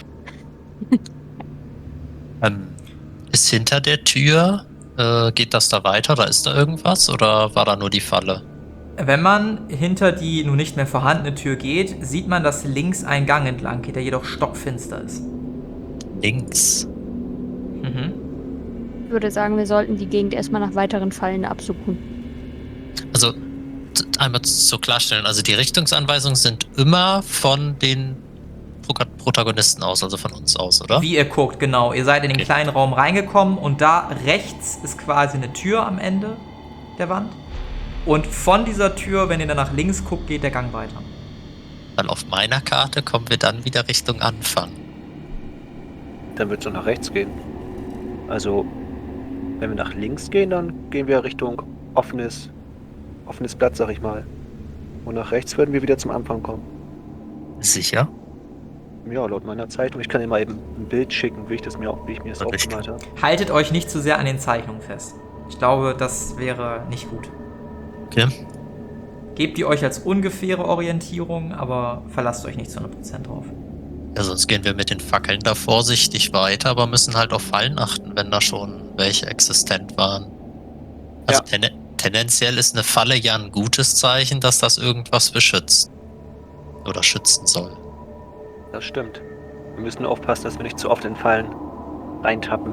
Ähm, ist hinter der Tür, äh, geht das da weiter? Da ist da irgendwas? Oder war da nur die Falle? Wenn man hinter die nun nicht mehr vorhandene Tür geht, sieht man, dass links ein Gang entlang geht, der jedoch stockfinster ist. Links. Mhm. Ich würde sagen, wir sollten die Gegend erstmal nach weiteren Fallen absuchen. Also, t- einmal zur Klarstellung, also die Richtungsanweisungen sind immer von den Pro- Protagonisten aus, also von uns aus, oder? Wie ihr guckt, genau. Ihr seid in den Okay. kleinen Raum reingekommen und da rechts ist quasi eine Tür am Ende der Wand. Und von dieser Tür, wenn ihr dann nach links guckt, geht der Gang weiter. Weil auf meiner Karte kommen wir dann wieder Richtung Anfang. Dann wird es nach rechts gehen. Also, wenn wir nach links gehen, dann gehen wir Richtung offenes, offenes Blatt, sag ich mal. Und nach rechts würden wir wieder zum Anfang kommen. Sicher? Ja, laut meiner Zeitung. Ich kann dir mal eben ein Bild schicken, wie ich, das mir, auch, wie ich mir das Richtig. aufgemalt habe. Haltet euch nicht zu sehr an den Zeichnungen fest. Ich glaube, das wäre nicht gut. Okay. Gebt die euch als ungefähre Orientierung, aber verlasst euch nicht zu hundert Prozent drauf. Ja, sonst gehen wir mit den Fackeln da vorsichtig weiter, aber müssen halt auf Fallen achten, wenn da schon welche existent waren. Also Ja. ten tendenziell ist eine Falle ja ein gutes Zeichen, dass das irgendwas beschützt. Oder schützen soll. Das stimmt. Wir müssen nur aufpassen, dass wir nicht zu oft in Fallen reintappen.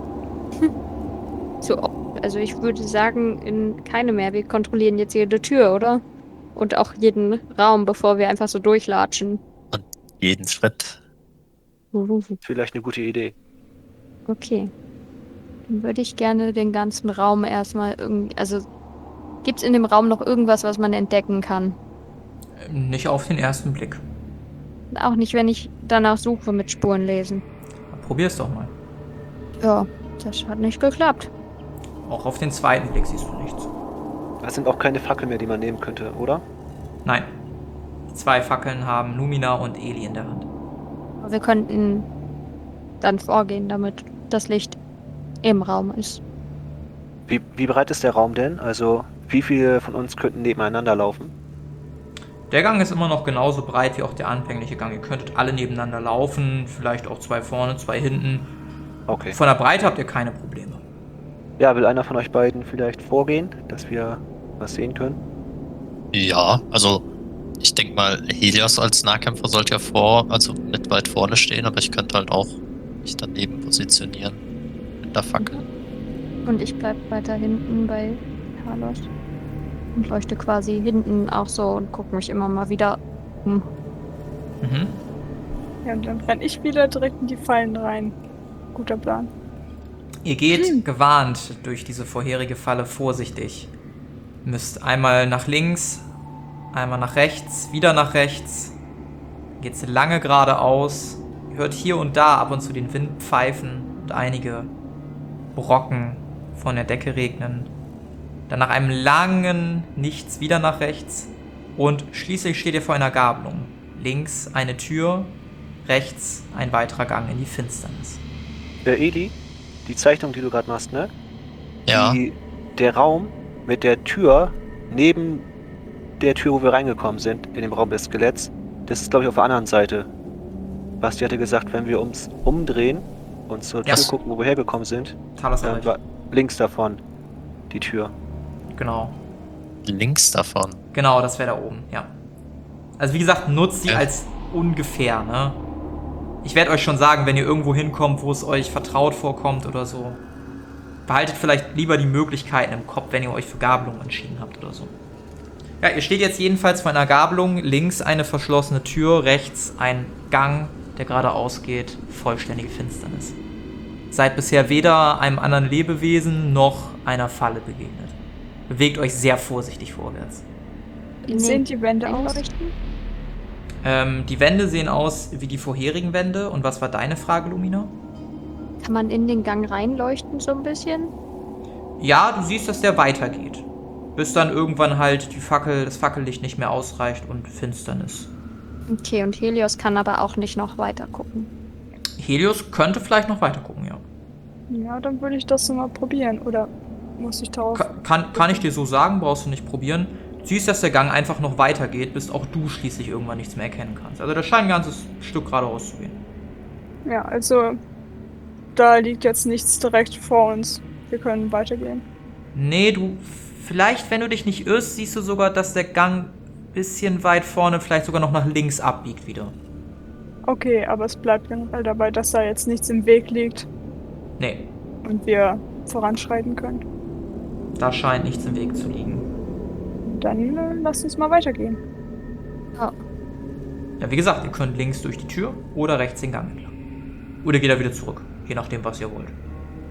So, also ich würde sagen, in keine mehr. Wir kontrollieren jetzt jede Tür, oder? Und auch jeden Raum, bevor wir einfach so durchlatschen. Jeden Schritt. Vielleicht eine gute Idee. Okay. Dann würde ich gerne den ganzen Raum erstmal irgendwie. Also, gibt es in dem Raum noch irgendwas, was man entdecken kann? Ähm, Nicht auf den ersten Blick. Auch nicht, wenn ich danach suche mit Spuren lesen. Probier's doch mal. Ja, das hat nicht geklappt. Auch auf den zweiten Blick siehst du nichts. Das sind auch keine Fackeln mehr, die man nehmen könnte, oder? Nein. Die zwei Fackeln haben Lumina und Eli in der Hand. Aber wir könnten dann vorgehen, damit das Licht im Raum ist. Wie, wie breit ist der Raum denn? Also, wie viele von uns könnten nebeneinander laufen? Der Gang ist immer noch genauso breit wie auch der anfängliche Gang. Ihr könntet alle nebeneinander laufen, vielleicht auch zwei vorne, zwei hinten. Okay. Von der Breite habt ihr keine Probleme. Ja, will einer von euch beiden vielleicht vorgehen, dass wir was sehen können? Ja, also ich denke mal, Helios als Nahkämpfer sollte ja vor, also mit weit vorne stehen, aber ich könnte halt auch mich daneben positionieren. Mit der Fackel. Und ich bleib weiter hinten bei Carlos. Und leuchte quasi hinten auch so und gucke mich immer mal wieder um. Mhm. Ja, und dann renn ich wieder direkt in die Fallen rein. Guter Plan. Ihr geht gewarnt durch diese vorherige Falle vorsichtig. Müsst einmal nach links, einmal nach rechts, wieder nach rechts. Geht's lange geradeaus Ihr hört hier und da ab und zu den Wind pfeifen und einige Brocken von der Decke regnen. Dann nach einem langen Nichts wieder nach rechts und schließlich steht ihr vor einer Gabelung. Links eine Tür, rechts ein weiterer Gang in die Finsternis. Äh, Eli, die Zeichnung, die du gerade machst, ne? Ja. Die, der Raum mit der Tür neben der Tür, wo wir reingekommen sind, in dem Raum des Skeletts, das ist, glaube ich, auf der anderen Seite. Basti hatte gesagt, wenn wir uns umdrehen und zur Tür Ja. gucken, wo wir hergekommen sind, Talos dann erreicht. war links davon die Tür. Genau. Links davon. Genau, das wäre da oben, ja. Also wie gesagt, nutzt die Ja. als ungefähr, ne? Ich werde euch schon sagen, wenn ihr irgendwo hinkommt, wo es euch vertraut vorkommt oder so. Behaltet vielleicht lieber die Möglichkeiten im Kopf, wenn ihr euch für Gabelung entschieden habt oder so. Ja, ihr steht jetzt jedenfalls vor einer Gabelung. Links eine verschlossene Tür, rechts ein Gang, der geradeaus geht. Vollständige Finsternis. Seid bisher weder einem anderen Lebewesen noch einer Falle begegnet. Bewegt euch sehr vorsichtig vorwärts. Wie sehen die Wände aus? Einleuchten? Ähm, die Wände sehen aus wie die vorherigen Wände. Und was war deine Frage, Lumina? Kann man in den Gang reinleuchten so ein bisschen? Ja, du siehst, dass der weitergeht. Bis dann irgendwann halt die Fackel, das Fackellicht nicht mehr ausreicht und Finsternis. Okay, und Helios kann aber auch nicht noch weiter gucken. Helios könnte vielleicht noch weiter gucken, ja. Ja, dann würde ich das so mal probieren. Oder muss ich darauf... Ka- Kann, kann ich dir so sagen, brauchst du nicht probieren. Du siehst, dass der Gang einfach noch weitergeht, bis auch du schließlich irgendwann nichts mehr erkennen kannst. Also da scheint ein ganzes Stück geradeaus zu gehen. Ja, also da liegt jetzt nichts direkt vor uns. Wir können weitergehen. Nee, du, vielleicht, wenn du dich nicht irrst, siehst du sogar, dass der Gang ein bisschen weit vorne vielleicht sogar noch nach links abbiegt wieder. Okay, aber es bleibt generell dabei, dass da jetzt nichts im Weg liegt Nee, und wir voranschreiten können. da scheint nichts im Weg zu liegen. Dann äh, lasst uns mal weitergehen. Ja. Ja, wie gesagt, ihr könnt links durch die Tür oder rechts den Gang entlang. Oder geht er wieder zurück, je nachdem, was ihr wollt.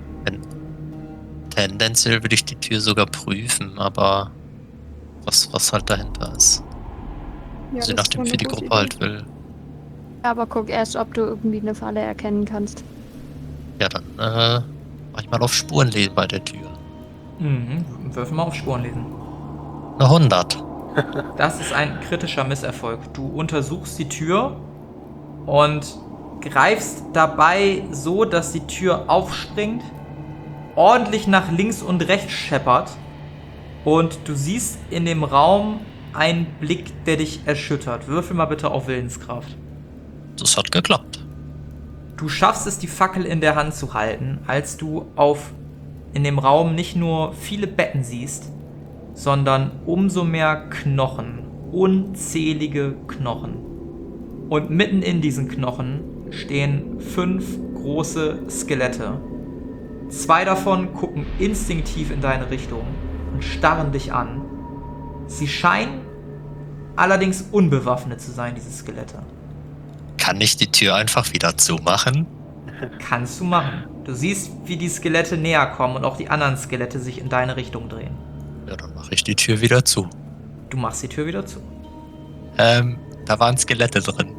Tendenziell würde ich die Tür sogar prüfen, aber was, was halt dahinter ist. Ja, Also je das ist nachdem, wohl wie die eine gute Gruppe halt Idee. will. Aber guck erst, ob du irgendwie eine Falle erkennen kannst. Ja, dann äh, mach ich mal auf Spurenlesen bei der Tür. Mhm, würfel mal auf Spuren lesen. Eine hundert. Das ist ein kritischer Misserfolg. Du untersuchst die Tür und greifst dabei so, dass die Tür aufspringt, ordentlich nach links und rechts scheppert und du siehst in dem Raum einen Blick, der dich erschüttert. Würfel mal bitte auf Willenskraft. Das hat geklappt. Du schaffst es, die Fackel in der Hand zu halten, als du auf in dem Raum nicht nur viele Betten siehst, sondern umso mehr Knochen, unzählige Knochen. Und mitten in diesen Knochen stehen fünf große Skelette. Zwei davon gucken instinktiv in deine Richtung und starren dich an. Sie scheinen allerdings unbewaffnet zu sein, diese Skelette. Kann ich die Tür einfach wieder zumachen? Kannst du machen. Du siehst, wie die Skelette näher kommen und auch die anderen Skelette sich in deine Richtung drehen. Ja, dann mache ich die Tür wieder zu. Du machst die Tür wieder zu. Ähm, da waren Skelette drin.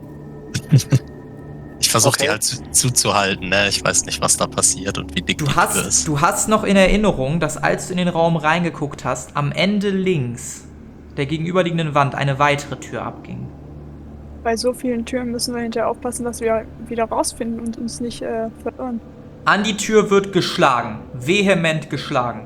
Ich versuche Okay. die halt zu, zuzuhalten, ne? Ich weiß nicht, was da passiert und wie dick Du die Tür hast, ist. du hast noch in Erinnerung, dass als du in den Raum reingeguckt hast, am Ende links der gegenüberliegenden Wand eine weitere Tür abging. Bei so vielen Türen müssen wir hinterher aufpassen, dass wir wieder rausfinden und uns nicht äh, verirren. An die Tür wird geschlagen. Vehement geschlagen.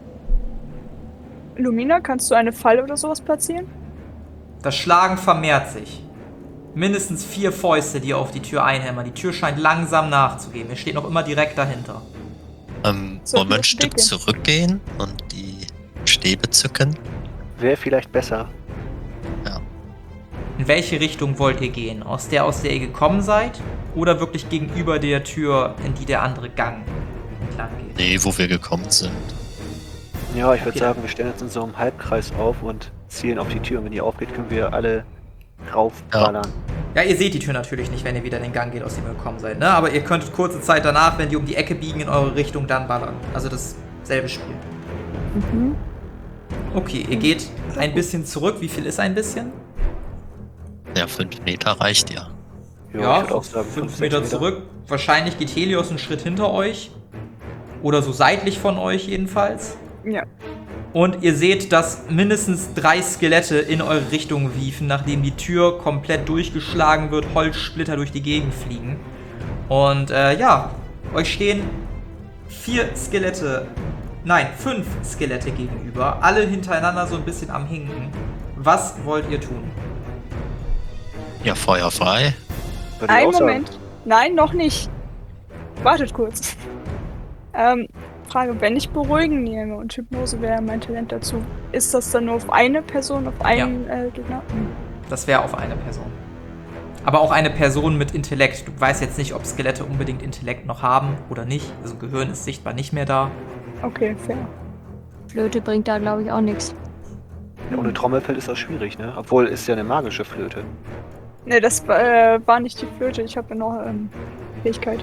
Lumina, kannst du eine Falle oder sowas platzieren? Das Schlagen vermehrt sich. Mindestens vier Fäuste, die auf die Tür einhämmern. Die Tür scheint langsam nachzugeben. Ihr steht noch immer direkt dahinter. Ähm, So, wollen wir ein die Stück Stäbe. zurückgehen und die Stäbe zücken? Wäre vielleicht besser. Ja. In welche Richtung wollt ihr gehen? Aus der, aus der ihr gekommen seid? Oder wirklich gegenüber der Tür, in die der andere Gang entlang geht? Nee, wo wir gekommen sind. Ja, ich würde Okay. sagen, wir stellen uns in so einem Halbkreis auf und zielen auf die Tür. Und wenn die aufgeht, können wir alle raufballern. Ja, ihr seht die Tür natürlich nicht, wenn ihr wieder den Gang geht, aus dem ihr gekommen seid, ne? Aber ihr könntet kurze Zeit danach, wenn die um die Ecke biegen, in eure Richtung dann ballern. Also dasselbe Spiel. Mhm. Okay, ihr geht ein bisschen zurück. Wie viel ist ein bisschen? Ja, fünf Meter reicht ja. Ja, ich würde auch sagen, fünf fünf, Meter sechs Meter. zurück. Wahrscheinlich geht Helios einen Schritt hinter euch. Oder so seitlich von euch jedenfalls. Ja. Und ihr seht, dass mindestens drei Skelette in eure Richtung wiefen, nachdem die Tür komplett durchgeschlagen wird, Holzsplitter durch die Gegend fliegen. Und äh, ja, euch stehen vier Skelette, nein, fünf Skelette gegenüber, alle hintereinander so ein bisschen am Hinken. Was wollt ihr tun? Ja, Feuer frei. Würde ich Einen auch sagen. Moment. Nein, noch nicht. Wartet kurz. Ähm, Frage, wenn ich beruhigen nehme und Hypnose wäre mein Talent dazu, ist das dann nur auf eine Person, auf einen äh, Gegner? Hm. Das wäre auf eine Person. Aber auch eine Person mit Intellekt. Du weißt jetzt nicht, ob Skelette unbedingt Intellekt noch haben oder nicht. Also Gehirn ist sichtbar nicht mehr da. Okay, fair. Flöte bringt da, glaube ich, auch nichts. Ja, ohne Trommelfell ist das schwierig, ne? Obwohl, ist ja eine magische Flöte. Ne, das äh, war nicht die Flöte, ich habe ja noch ähm, Fähigkeit.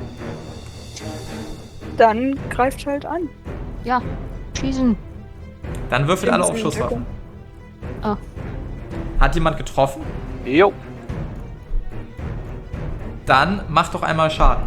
Dann greift halt an. Ja, schießen. Dann würfelt alle auf Irgendwie Schusswaffen. Ah. Hat jemand getroffen? Jo. Dann macht doch einmal Schaden.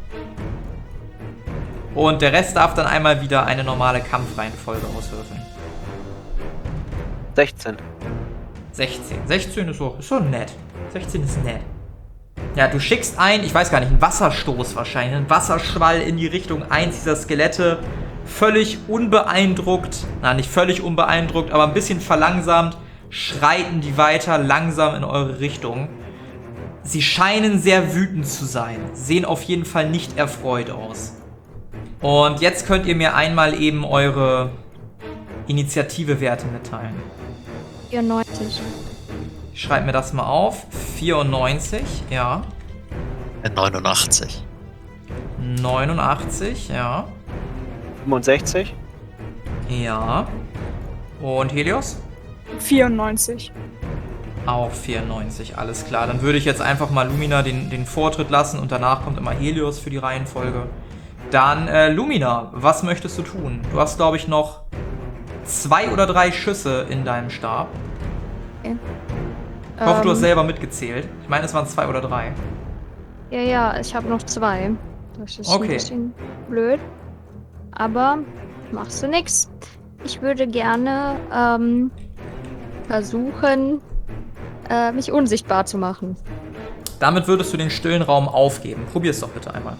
Und der Rest darf dann einmal wieder eine normale Kampfreihenfolge auswürfeln. sechzehn. sechzehn. sechzehn ist so, ist so nett. sechzehn ist nett. Ja, du schickst ein, ich weiß gar nicht, einen Wasserstoß wahrscheinlich, einen Wasserschwall in die Richtung eins dieser Skelette. Völlig unbeeindruckt, na nicht völlig unbeeindruckt, aber ein bisschen verlangsamt, schreiten die weiter langsam in eure Richtung. Sie scheinen sehr wütend zu sein, sehen auf jeden Fall nicht erfreut aus. Und jetzt könnt ihr mir einmal eben eure Initiative-Werte mitteilen. vierundneunzig. Ich schreibe mir das mal auf. vierundneunzig, ja. neunundachtzig. neunundachtzig, ja. fünfundsechzig. Ja. Und Helios? vierundneunzig. Auch vierundneunzig, alles klar. Dann würde ich jetzt einfach mal Lumina den, den Vortritt lassen und danach kommt immer Helios für die Reihenfolge. Dann, äh, Lumina, was möchtest du tun? Du hast, glaube ich, noch zwei oder drei Schüsse in deinem Stab. Okay. Ich hoffe, du hast Ähm, selber mitgezählt. Ich meine, es waren zwei oder drei. Ja, ja, ich habe noch zwei. Das ist Okay. ein bisschen blöd. Aber machst du nix. Ich würde gerne ähm, versuchen, äh, mich unsichtbar zu machen. Damit würdest du den stillen Raum aufgeben. Probier's doch bitte einmal.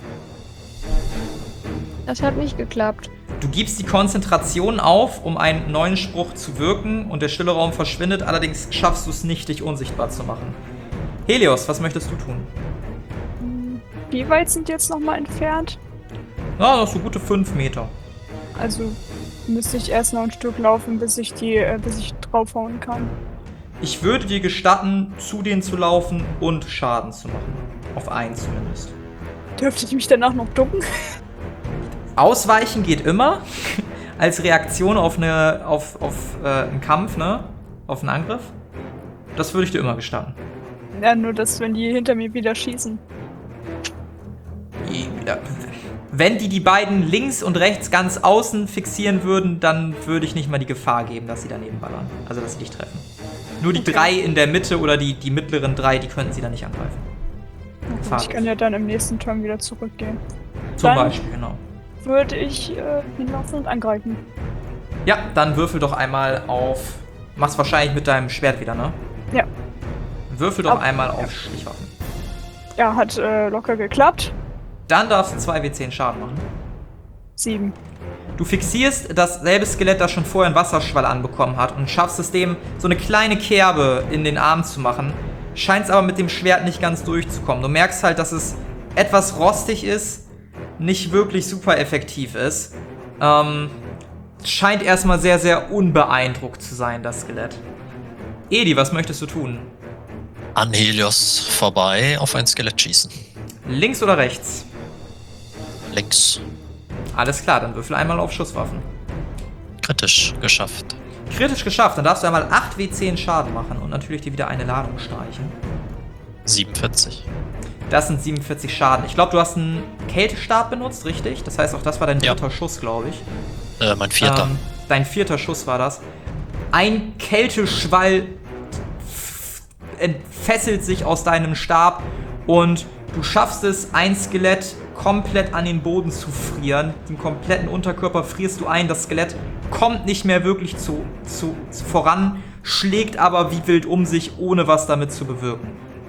Das hat nicht geklappt. Du gibst die Konzentration auf, um einen neuen Spruch zu wirken und der stille Raum verschwindet, allerdings schaffst du es nicht, dich unsichtbar zu machen. Helios, was möchtest du tun? Wie weit sind jetzt nochmal entfernt? Na, noch so gute fünf Meter. Also müsste ich erst noch ein Stück laufen, bis ich die, äh, bis ich draufhauen kann. Ich würde dir gestatten, zu denen zu laufen und Schaden zu machen. Auf einen zumindest. Dürfte ich mich danach noch ducken? Ausweichen geht immer. Als Reaktion auf, eine, auf, auf äh, einen Kampf, ne? Auf einen Angriff. Das würde ich dir immer gestatten. Ja, nur dass, wenn die hinter mir wieder schießen. Wenn die die beiden links und rechts ganz außen fixieren würden, dann würde ich nicht mal die Gefahr geben, dass sie daneben ballern. Also, dass sie dich treffen. Nur die Okay. drei in der Mitte oder die, die mittleren drei, die könnten sie dann nicht angreifen. Und ich kann ja dann im nächsten Turn wieder zurückgehen. Zum Dann- Beispiel, genau. Würde ich äh, hinlaufen und angreifen. Ja, dann würfel doch einmal auf. Machst wahrscheinlich mit deinem Schwert wieder, ne? Ja. Würfel doch Ab- einmal auf Stichwaffen. Ja, hat äh, locker geklappt. Dann darfst du zwei W zehn Schaden machen. Sieben. Du fixierst dasselbe Skelett, das schon vorher einen Wasserschwall anbekommen hat und schaffst es dem, so eine kleine Kerbe in den Arm zu machen. Scheinst aber mit dem Schwert nicht ganz durchzukommen. Du merkst halt, dass es etwas rostig ist, nicht wirklich super effektiv ist. Ähm, scheint erstmal sehr, sehr unbeeindruckt zu sein, das Skelett. Edi, was möchtest du tun? An Helios vorbei auf ein Skelett schießen. Links oder rechts? Links. Alles klar, dann würfel einmal auf Schusswaffen. Kritisch geschafft. Kritisch geschafft, dann darfst du einmal acht W zehn Schaden machen und natürlich dir wieder eine Ladung streichen. siebenundvierzig. Das sind siebenundvierzig Schaden. Ich glaube, du hast einen Kältestab benutzt, richtig? Das heißt, auch das war dein Ja. dritter Schuss, glaube ich. Äh, mein vierter. Ähm, dein vierter Schuss war das. Ein Kälteschwall f- entfesselt sich aus deinem Stab und Du schaffst es, ein Skelett komplett an den Boden zu frieren. Den kompletten Unterkörper frierst du ein. Das Skelett kommt nicht mehr wirklich zu, zu, zu voran, schlägt aber wie wild um sich, ohne was damit zu bewirken.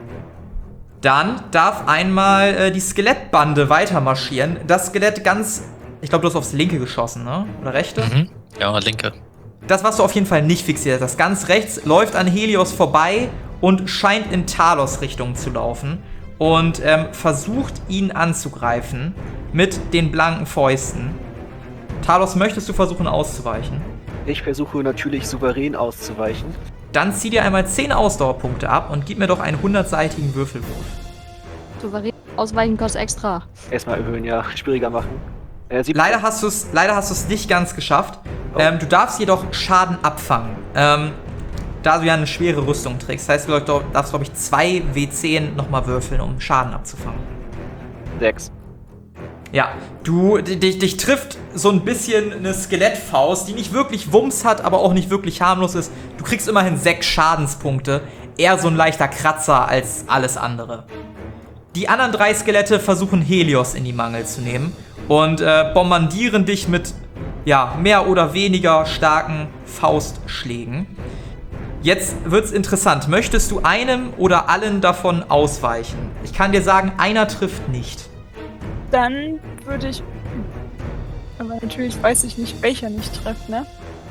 Dann darf einmal äh, die Skelettbande weiter marschieren. Das Skelett ganz... Ich glaube, du hast aufs linke geschossen, ne? Oder rechte? Mhm. Ja, linke. Das, was du auf jeden Fall nicht fixiert hast. Ganz rechts läuft an Helios vorbei und scheint in Talos Richtung zu laufen. Und ähm, versucht, ihn anzugreifen mit den blanken Fäusten. Talos, möchtest du versuchen auszuweichen? Ich versuche natürlich souverän auszuweichen. Dann zieh dir einmal zehn Ausdauerpunkte ab und gib mir doch einen hundertseitigen Würfelwurf. Souverän ausweichen kostet extra. Erstmal erhöhen, ja. Schwieriger machen. Äh, siebzehn. Leider hast du es leider hast du es nicht ganz geschafft. Oh. Ähm, du darfst jedoch Schaden abfangen. Ähm, da du ja eine schwere Rüstung trägst. Das heißt, du darfst, glaube ich, zwei W zehn nochmal würfeln, um Schaden abzufangen. Sechs. Ja, du, dich, dich trifft so ein bisschen eine Skelettfaust, die nicht wirklich Wumms hat, aber auch nicht wirklich harmlos ist. Du kriegst immerhin sechs Schadenspunkte. Eher so ein leichter Kratzer als alles andere. Die anderen drei Skelette versuchen Helios in die Mangel zu nehmen und äh, bombardieren dich mit, ja, mehr oder weniger starken Faustschlägen. Jetzt wird's interessant. Möchtest du einem oder allen davon ausweichen? Ich kann dir sagen, einer trifft nicht. Dann würde ich... Aber natürlich weiß ich nicht, welcher nicht trifft, ne?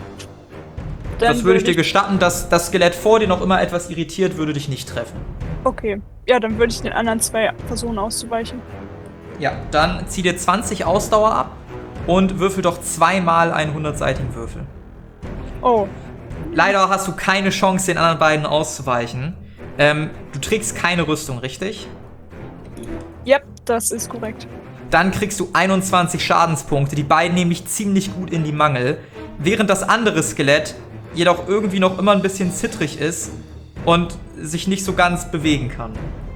Dann Das würde ich dir gestatten, dass das Skelett vor dir noch immer etwas irritiert, würde dich nicht treffen. Okay. Ja, dann würde ich den anderen zwei versuchen auszuweichen. Ja, dann zieh dir zwanzig Ausdauer ab und würfel doch zweimal einen hundertseitigen Würfel. Oh. Leider hast du keine Chance, den anderen beiden auszuweichen. Ähm, du trägst keine Rüstung, richtig? Yep, das ist korrekt. Dann kriegst du einundzwanzig Schadenspunkte. Die beiden nämlich ziemlich gut in die Mangel. Während das andere Skelett jedoch irgendwie noch immer ein bisschen zittrig ist und sich nicht so ganz bewegen kann.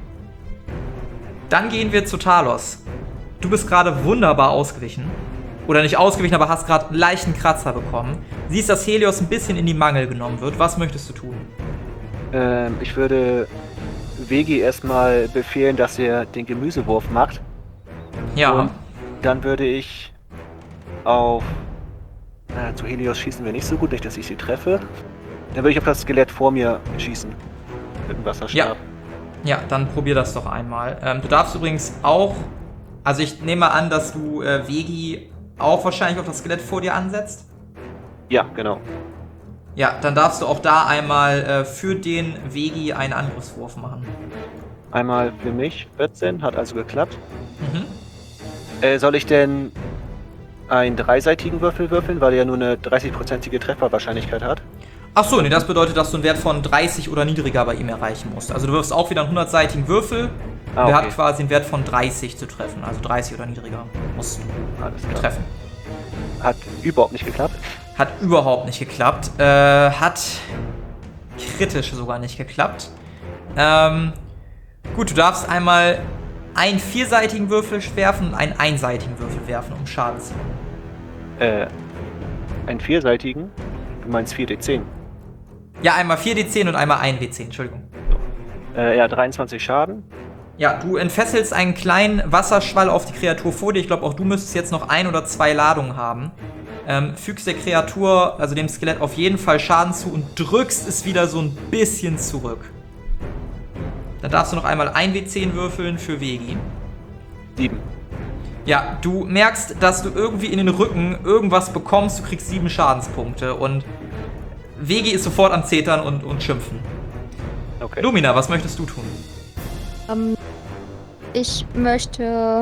Dann gehen wir zu Talos. Du bist gerade wunderbar ausgewichen. Oder nicht ausgewichen, aber hast gerade einen leichten Kratzer bekommen. Siehst, dass Helios ein bisschen in die Mangel genommen wird. Was möchtest du tun? Ähm, ich würde Vegi erstmal befehlen, dass er den Gemüsewurf macht. Ja. Und dann würde ich auf... Na, zu Helios schießen wir nicht so gut, nicht, dass ich sie treffe. Dann würde ich auf das Skelett vor mir schießen. Mit dem Wasserstab. Ja, dann probier das doch einmal. Ähm, du darfst übrigens auch... Also ich nehme mal an, dass du äh, Vegi auch wahrscheinlich auf das Skelett vor dir ansetzt. Ja, genau. Ja, dann darfst du auch da einmal äh, für den Vegi einen Angriffswurf machen. Einmal für mich, vierzehn, hat also geklappt. Mhm. Äh, soll ich denn einen dreiseitigen Würfel würfeln, weil er ja nur eine dreißigprozentige Trefferwahrscheinlichkeit hat? Ach so, nee, das bedeutet, dass du einen Wert von dreißig oder niedriger bei ihm erreichen musst. Also du wirfst auch wieder einen hundertseitigen Würfel. Ah, Der okay. hat quasi einen Wert von dreißig zu treffen. Also dreißig oder niedriger musst du Alles klar. treffen. Hat überhaupt nicht geklappt. Hat überhaupt nicht geklappt. Äh, hat kritisch sogar nicht geklappt. Ähm, gut, du darfst einmal einen vierseitigen Würfel werfen und einen einseitigen Würfel werfen, um Schaden zu machen. Äh, einen vierseitigen? Du meinst vier D zehn? Ja, einmal vier D zehn und einmal ein W zehn, Entschuldigung. Äh, ja, dreiundzwanzig Schaden. Ja, du entfesselst einen kleinen Wasserschwall auf die Kreatur vor dir. Ich glaube, auch du müsstest jetzt noch ein oder zwei Ladungen haben. Ähm, fügst der Kreatur, also dem Skelett, auf jeden Fall Schaden zu und drückst es wieder so ein bisschen zurück. Dann darfst du noch einmal ein W zehn würfeln für Vegi. sieben. Ja, du merkst, dass du irgendwie in den Rücken irgendwas bekommst. Du kriegst sieben Schadenspunkte und Vegi ist sofort am Zetern und, und Schimpfen. Okay. Lumina, was möchtest du tun? Ähm, ich möchte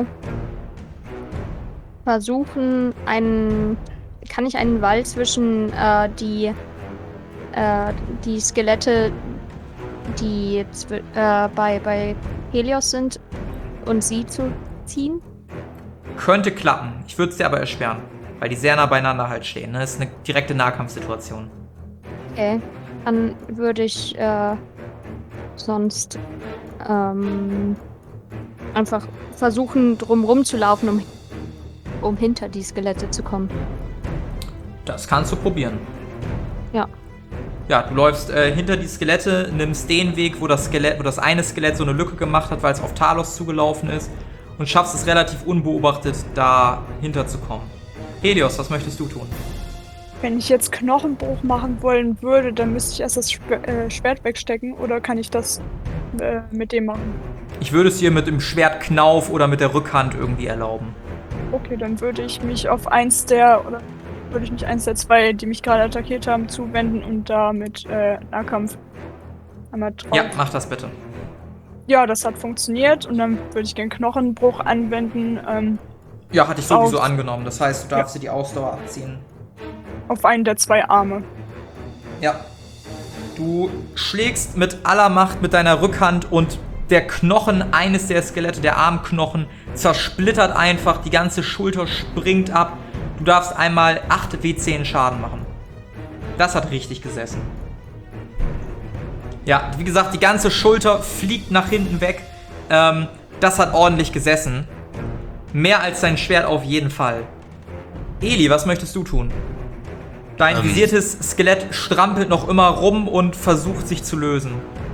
versuchen, einen. Kann ich einen Wall zwischen äh, die, äh, die Skelette, die zw- äh, bei, bei Helios sind, und sie zu ziehen? Könnte klappen. Ich würde es dir aber erschweren, weil die sehr nah beieinander halt stehen. Ne? Das ist eine direkte Nahkampfsituation. Okay. Dann würde ich äh, sonst ähm, einfach versuchen, drumrum zu laufen, um, um hinter die Skelette zu kommen. Das kannst du probieren. Ja. Ja, du läufst äh, hinter die Skelette, nimmst den Weg, wo das Skelett, wo das eine Skelett so eine Lücke gemacht hat, weil es auf Talos zugelaufen ist und schaffst es relativ unbeobachtet, da hinterzukommen. Helios, was möchtest du tun? Wenn ich jetzt Knochenbruch machen wollen würde, dann müsste ich erst das Schw äh, Schwert wegstecken oder kann ich das äh, mit dem machen? Ich würde es dir mit dem Schwertknauf oder mit der Rückhand irgendwie erlauben. Okay, dann würde ich mich auf eins der, oder würde ich mich eins der zwei, die mich gerade attackiert haben, zuwenden und da mit äh, Nahkampf einmal drauf. Ja, mach das bitte. Ja, das hat funktioniert und dann würde ich den Knochenbruch anwenden ähm, Ja, hatte ich sowieso Auf- angenommen. Das heißt, du darfst dir die Ausdauer abziehen. auf einen der zwei Arme. Ja. Du schlägst mit aller Macht mit deiner Rückhand und der Knochen eines der Skelette, der Armknochen, zersplittert einfach, die ganze Schulter springt ab. Du darfst einmal acht W zehn Schaden machen. Das hat richtig gesessen. Ja, wie gesagt, die ganze Schulter fliegt nach hinten weg. Ähm, das hat ordentlich gesessen. Mehr als dein Schwert auf jeden Fall. Eli, was möchtest du tun? Dein Ähm. visiertes Skelett strampelt noch immer rum und versucht sich zu lösen.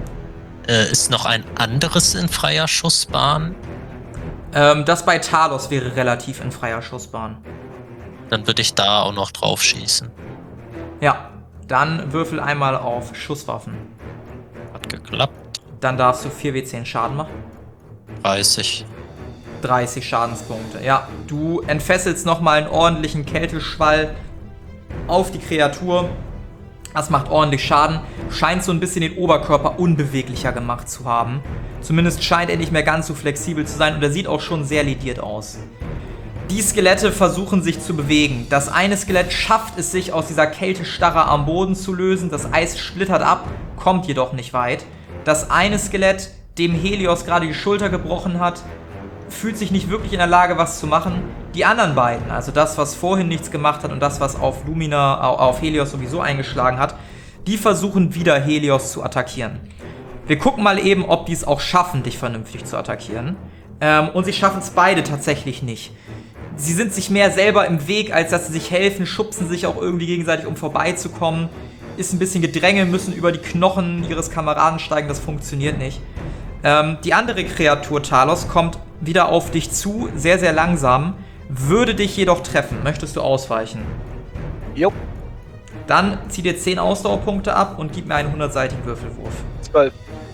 Äh, ist noch ein anderes in freier Schussbahn? Ähm, das bei Talos wäre relativ in freier Schussbahn. Dann würde ich da auch noch drauf schießen. Ja, dann würfel einmal auf Schusswaffen. Hat geklappt. Dann darfst du vier W zehn Schaden machen. dreißig. dreißig Schadenspunkte. Ja, du entfesselst nochmal einen ordentlichen Kälteschwall auf die Kreatur. Das macht ordentlich Schaden. Scheint so ein bisschen den Oberkörper unbeweglicher gemacht zu haben. Zumindest scheint er nicht mehr ganz so flexibel zu sein und er sieht auch schon sehr lediert aus. Die Skelette versuchen sich zu bewegen. Das eine Skelett schafft es sich aus dieser Kältestarre am Boden zu lösen. Das Eis splittert ab, kommt jedoch nicht weit. Das eine Skelett, dem Helios gerade die Schulter gebrochen hat, fühlt sich nicht wirklich in der Lage, was zu machen. Die anderen beiden, also das, was vorhin nichts gemacht hat und das, was auf Lumina, auf Helios sowieso eingeschlagen hat, die versuchen wieder Helios zu attackieren. Wir gucken mal eben, ob die es auch schaffen, dich vernünftig zu attackieren. Ähm, und sie schaffen es beide tatsächlich nicht. Sie sind sich mehr selber im Weg, als dass sie sich helfen, schubsen sich auch irgendwie gegenseitig, um vorbeizukommen. Ist ein bisschen Gedränge, müssen über die Knochen ihres Kameraden steigen, das funktioniert nicht. Ähm, die andere Kreatur, Talos, kommt wieder auf dich zu, sehr, sehr langsam, würde dich jedoch treffen. Möchtest du ausweichen? Jo, Dann zieh dir zehn Ausdauerpunkte ab und gib mir einen hundertseitigen Würfelwurf. zwölf.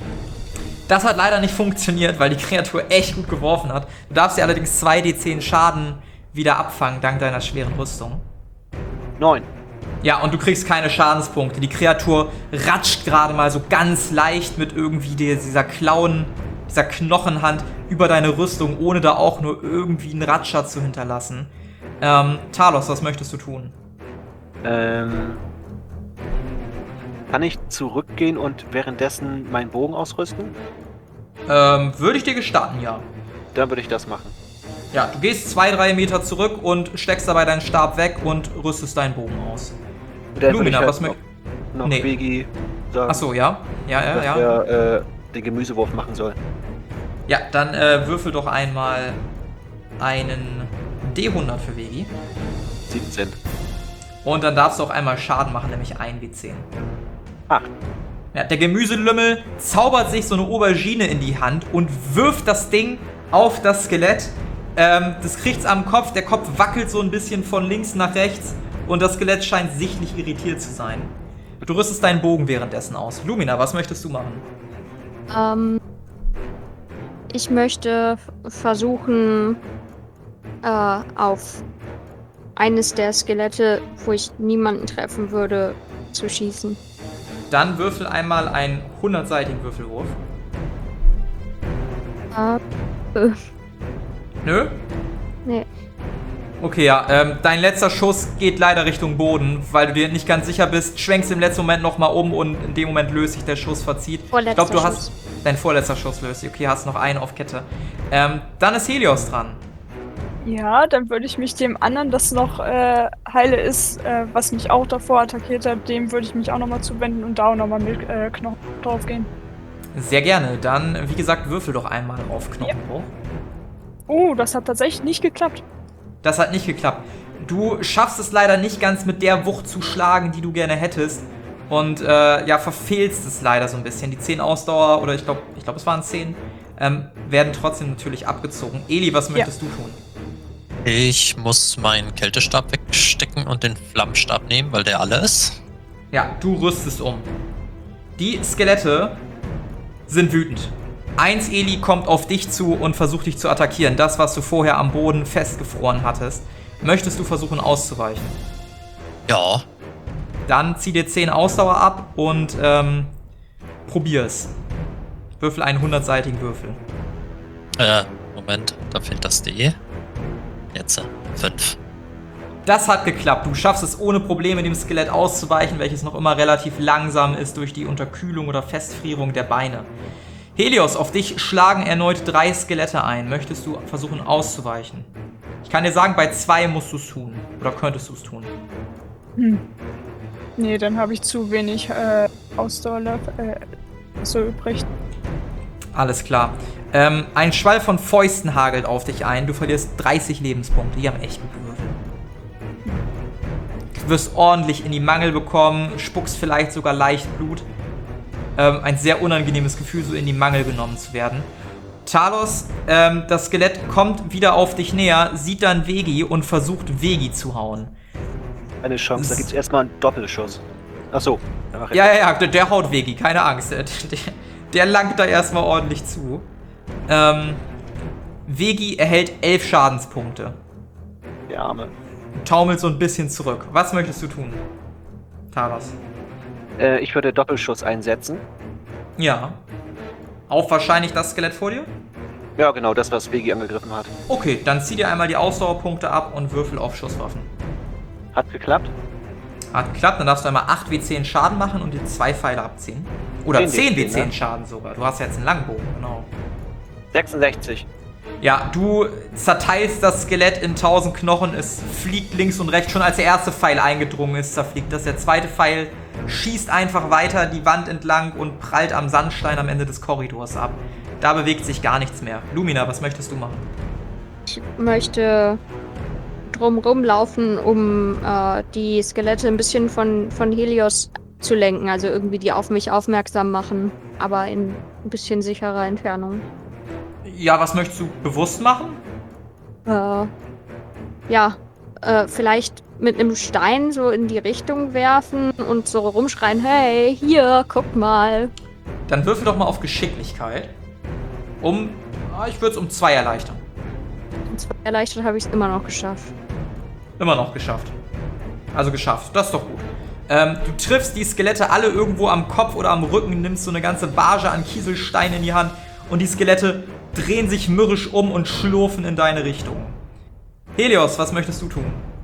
Das hat leider nicht funktioniert, weil die Kreatur echt gut geworfen hat. Du darfst dir allerdings zwei D zehn Schaden wieder abfangen, dank deiner schweren Rüstung. neun. Ja, und du kriegst keine Schadenspunkte. Die Kreatur ratscht gerade mal so ganz leicht mit irgendwie dieser Klauen, dieser Knochenhand über deine Rüstung, ohne da auch nur irgendwie einen Ratscher zu hinterlassen. Ähm, Talos, was möchtest du tun? Ähm, kann ich zurückgehen und währenddessen meinen Bogen ausrüsten? Ähm, würde ich dir gestatten, ja. Dann würde ich das machen. Ja, du gehst zwei, drei Meter zurück und steckst dabei deinen Stab weg und rüstest deinen Bogen aus. Und dann würde Lumina, ich halt was möchtest noch, noch Nee. Vegi sagen, Achso, ja? Ja, ja, dass ja. er äh, den Gemüsewurf machen soll. Ja, dann äh, würfel doch einmal einen D hundert für Vegi. siebzehn. Und dann darfst du auch einmal Schaden machen, nämlich ein W zehn. acht. Ja, der Gemüselümmel zaubert sich so eine Aubergine in die Hand und wirft das Ding auf das Skelett. Ähm, das kriegt's am Kopf, der Kopf wackelt so ein bisschen von links nach rechts und das Skelett scheint sichtlich irritiert zu sein. Du rüstest deinen Bogen währenddessen aus. Lumina, was möchtest du machen? Ähm, ich möchte f- versuchen, äh, auf eines der Skelette, wo ich niemanden treffen würde, zu schießen. Dann würfel einmal einen hundertseitigen Würfelwurf. Äh, äh, Nö? nee. Okay, ja, ähm, dein letzter Schuss geht leider Richtung Boden, weil du dir nicht ganz sicher bist, schwenkst im letzten Moment nochmal um und in dem Moment löst sich der Schuss, verzieht. Vorletzter ich glaube, du Schuss. hast dein vorletzter Schuss löst sich. Okay, hast noch einen auf Kette. Ähm, dann ist Helios dran. Ja, dann würde ich mich dem anderen, das noch äh, heile ist, äh, was mich auch davor attackiert hat, dem würde ich mich auch nochmal zuwenden und da auch nochmal mit äh, Knochen drauf gehen. Sehr gerne. Dann, wie gesagt, würfel doch einmal auf Knochenbruch. Oh, das hat tatsächlich nicht geklappt. Das hat nicht geklappt. Du schaffst es leider nicht ganz mit der Wucht zu schlagen, die du gerne hättest. und äh, ja, verfehlst es leider so ein bisschen. Die zehn Ausdauer, oder ich glaube, ich glaube, es waren zehn, ähm, werden trotzdem natürlich abgezogen. Eli, was möchtest ja. du tun? Ich muss meinen Kältestab wegstecken und den Flammenstab nehmen, weil der alle ist. Ja, du rüstest um. Die Skelette sind wütend. Eins Eli kommt auf dich zu und versucht dich zu attackieren. Das, was du vorher am Boden festgefroren hattest. Möchtest du versuchen auszuweichen? Ja. Dann zieh dir zehn Ausdauer ab und ähm, probier's. Würfel einen hundertseitigen Würfel. Äh, Moment, da fehlt das D. Jetzt fünf. Das hat geklappt. Du schaffst es ohne Probleme, dem Skelett auszuweichen, welches noch immer relativ langsam ist durch die Unterkühlung oder Festfrierung der Beine. Helios, auf dich schlagen erneut drei Skelette ein. Möchtest du versuchen auszuweichen? Ich kann dir sagen, bei zwei musst du es tun. Oder könntest du es tun. Hm. Nee, dann habe ich zu wenig äh, Ausdauer äh, so übrig. Alles klar. Ähm, ein Schwall von Fäusten hagelt auf dich ein. Du verlierst dreißig Lebenspunkte. Die haben echt gut gewürfelt. Du wirst ordentlich in die Mangel bekommen, spuckst vielleicht sogar leicht Blut. Ähm, ein sehr unangenehmes Gefühl, so in die Mangel genommen zu werden. Talos, ähm, das Skelett kommt wieder auf dich näher, sieht dann Vegi und versucht Vegi zu hauen. Eine Chance, da gibt's erstmal einen Doppelschuss. Achso. Ja, ja, ja, der, der haut Vegi, keine Angst. Der, der, der langt da erstmal ordentlich zu. Ähm, Vegi erhält elf Schadenspunkte. Der Arme. Taumelt so ein bisschen zurück. Was möchtest du tun, Talos? Äh, ich würde Doppelschuss einsetzen. Ja. Auf wahrscheinlich das Skelett vor dir? Ja, genau, das, was Vegi angegriffen hat. Okay, dann zieh dir einmal die Ausdauerpunkte ab und würfel auf Schusswaffen. Hat geklappt? Hat geklappt, dann darfst du einmal acht W zehn Schaden machen und dir zwei Pfeile abziehen. Oder zehn W zehn ne? Schaden sogar. Du hast ja jetzt einen Langbogen, genau. sechsundsechzig. Ja, du zerteilst das Skelett in tausend Knochen, es fliegt links und rechts. Schon als der erste Pfeil eingedrungen ist, zerfliegt das. Der zweite Pfeil schießt einfach weiter die Wand entlang und prallt am Sandstein am Ende des Korridors ab. Da bewegt sich gar nichts mehr. Lumina, was möchtest du machen? Ich möchte drumrum laufen, um äh, die Skelette ein bisschen von, von Helios zu lenken. Also irgendwie die auf mich aufmerksam machen, aber in ein bisschen sicherer Entfernung. Ja, was möchtest du bewusst machen? Äh, ja, äh, vielleicht mit einem Stein so in die Richtung werfen und so rumschreien, hey, hier, guck mal. Dann würfel doch mal auf Geschicklichkeit. Um, ah, ich würde es um zwei erleichtern. Um zwei erleichtert habe ich es immer noch geschafft. Immer noch geschafft. Also geschafft, das ist doch gut. Ähm, du triffst die Skelette alle irgendwo am Kopf oder am Rücken, nimmst so eine ganze Barge an Kieselsteinen in die Hand und die Skelette drehen sich mürrisch um und schlurfen in deine Richtung. Helios, was möchtest du tun?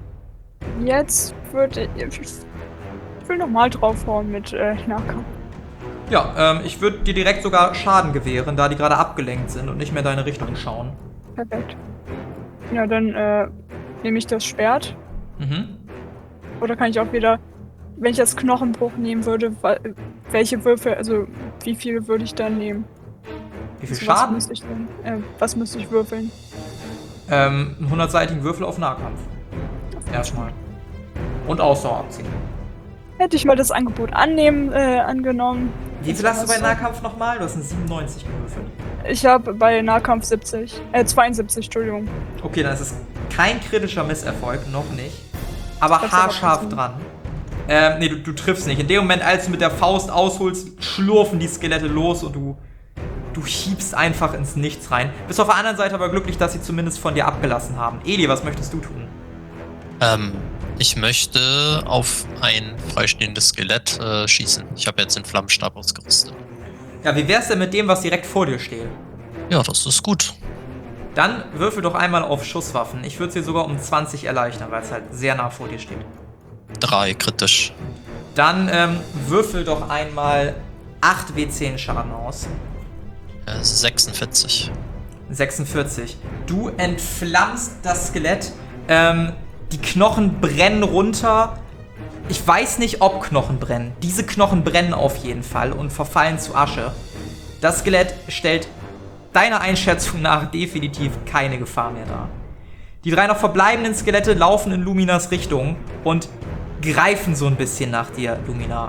Jetzt würde ich... Ich will nochmal draufhauen mit äh, Nahkampf. Ja, ähm, ich würde dir direkt sogar Schaden gewähren, da die gerade abgelenkt sind und nicht mehr in deine Richtung schauen. Perfekt. Ja, dann äh, nehme ich das Schwert. Mhm. Oder kann ich auch wieder, wenn ich das Knochenbruch nehmen würde, welche Würfel, also wie viele würde ich dann nehmen? Wie viel also, Schaden? Was müsste ich denn, äh, was müsste ich würfeln? Ähm, einen hundertseitigen Würfel auf Nahkampf. Erstmal. Und Ausdauer abziehen. Hätte ich mal das Angebot annehmen, äh, angenommen. Wie viel hast du bei Nahkampf nochmal? Du hast einen siebenundneunzig gewürfelt. Ich habe bei Nahkampf siebzig, äh, zweiundsiebzig, Entschuldigung. Okay, dann ist es kein kritischer Misserfolg, noch nicht. Aber Das haarscharf aber dran. Ähm, nee, du, du triffst nicht. In dem Moment, als du mit der Faust ausholst, schlurfen die Skelette los und du, du hiebst einfach ins Nichts rein. Bist auf der anderen Seite aber glücklich, dass sie zumindest von dir abgelassen haben. Eli, was möchtest du tun? Ähm, ich möchte auf ein freistehendes Skelett äh, schießen. Ich habe jetzt den Flammenstab ausgerüstet. Ja, wie wär's denn mit dem, was direkt vor dir steht? Ja, das ist gut. Dann würfel doch einmal auf Schusswaffen. Ich würde sie sogar um zwanzig erleichtern, weil es halt sehr nah vor dir steht. Drei, kritisch. Dann ähm, würfel doch einmal acht W zehn Schaden aus. Äh, sechsundvierzig. sechsundvierzig. Du entflammst das Skelett. Ähm, die Knochen brennen runter. Ich weiß nicht, ob Knochen brennen. Diese Knochen brennen auf jeden Fall und verfallen zu Asche. Das Skelett stellt deiner Einschätzung nach definitiv keine Gefahr mehr dar. Die drei noch verbleibenden Skelette laufen in Luminas Richtung und greifen so ein bisschen nach dir, Lumina.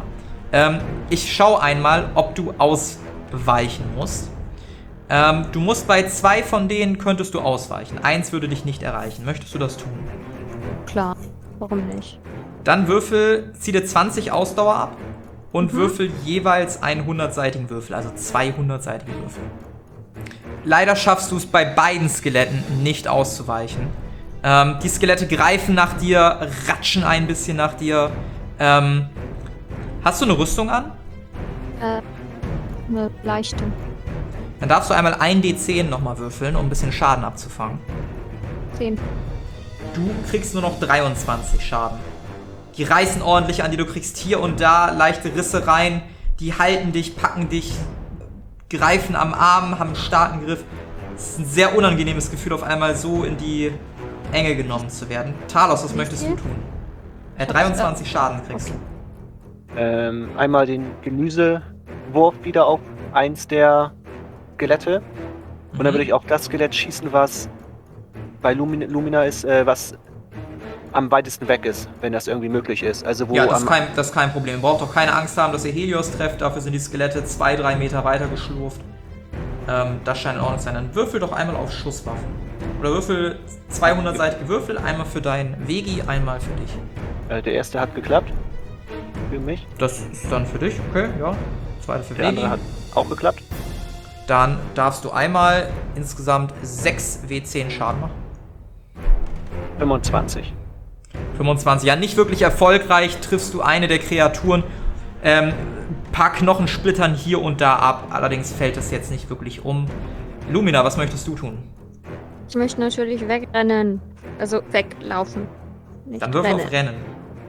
Ähm, ich schaue einmal, ob du ausweichen musst. Ähm, du musst bei zwei von denen könntest du ausweichen. Eins würde dich nicht erreichen. Möchtest du das tun? Klar, warum nicht? Dann würfel, zieh dir zwanzig Ausdauer ab und Mhm. würfel jeweils einen hundertseitigen Würfel, also zwei hundertseitige Würfel. Leider schaffst du es bei beiden Skeletten nicht auszuweichen. Ähm, die Skelette greifen nach dir, ratschen ein bisschen nach dir. Ähm, hast du eine Rüstung an? Äh, eine leichte. Dann darfst du einmal ein D zehn nochmal würfeln, um ein bisschen Schaden abzufangen. Zehn. Du kriegst nur noch dreiundzwanzig Schaden. Die reißen ordentlich an dir, du kriegst hier und da leichte Risse rein. Die halten dich, packen dich, greifen am Arm, haben einen starken Griff. Es ist ein sehr unangenehmes Gefühl, auf einmal so in die Enge genommen zu werden. Talos, was Wie möchtest viel? du tun? Äh, dreiundzwanzig Schaden kriegst du. Ähm, einmal den Gemüsewurf wieder auf eins der Skelette. Und dann Mhm. würde ich auch das Skelett schießen, was bei Lumina, Lumina ist, äh, was am weitesten weg ist, wenn das irgendwie möglich ist. Also wo Ja, das am, ist, kein, das ist kein Problem. Ihr braucht auch keine Angst haben, dass ihr Helios trefft. Dafür sind die Skelette zwei, drei Meter weiter geschlurft. Ähm, das scheint in Ordnung zu sein. Dann würfel doch einmal auf Schusswaffen. Oder würfel zweihundertseitige Würfel. Einmal für deinen Vegi, einmal für dich. äh, der erste hat geklappt. Für mich. Das ist dann für dich, okay, ja. Zweite für Der Vegi. andere hat auch geklappt. Dann darfst du einmal insgesamt sechs W zehn Schaden machen. fünfundzwanzig. fünfundzwanzig. Ja, nicht wirklich erfolgreich triffst du eine der Kreaturen. Ähm, paar Knochen splittern hier und da ab. Allerdings fällt es jetzt nicht wirklich um. Lumina, was möchtest du tun? Ich möchte natürlich wegrennen. Also weglaufen. Nicht Dann würfel rennen. auf Rennen.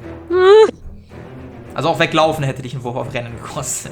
Also auch weglaufen hätte dich ein Wurf auf Rennen gekostet.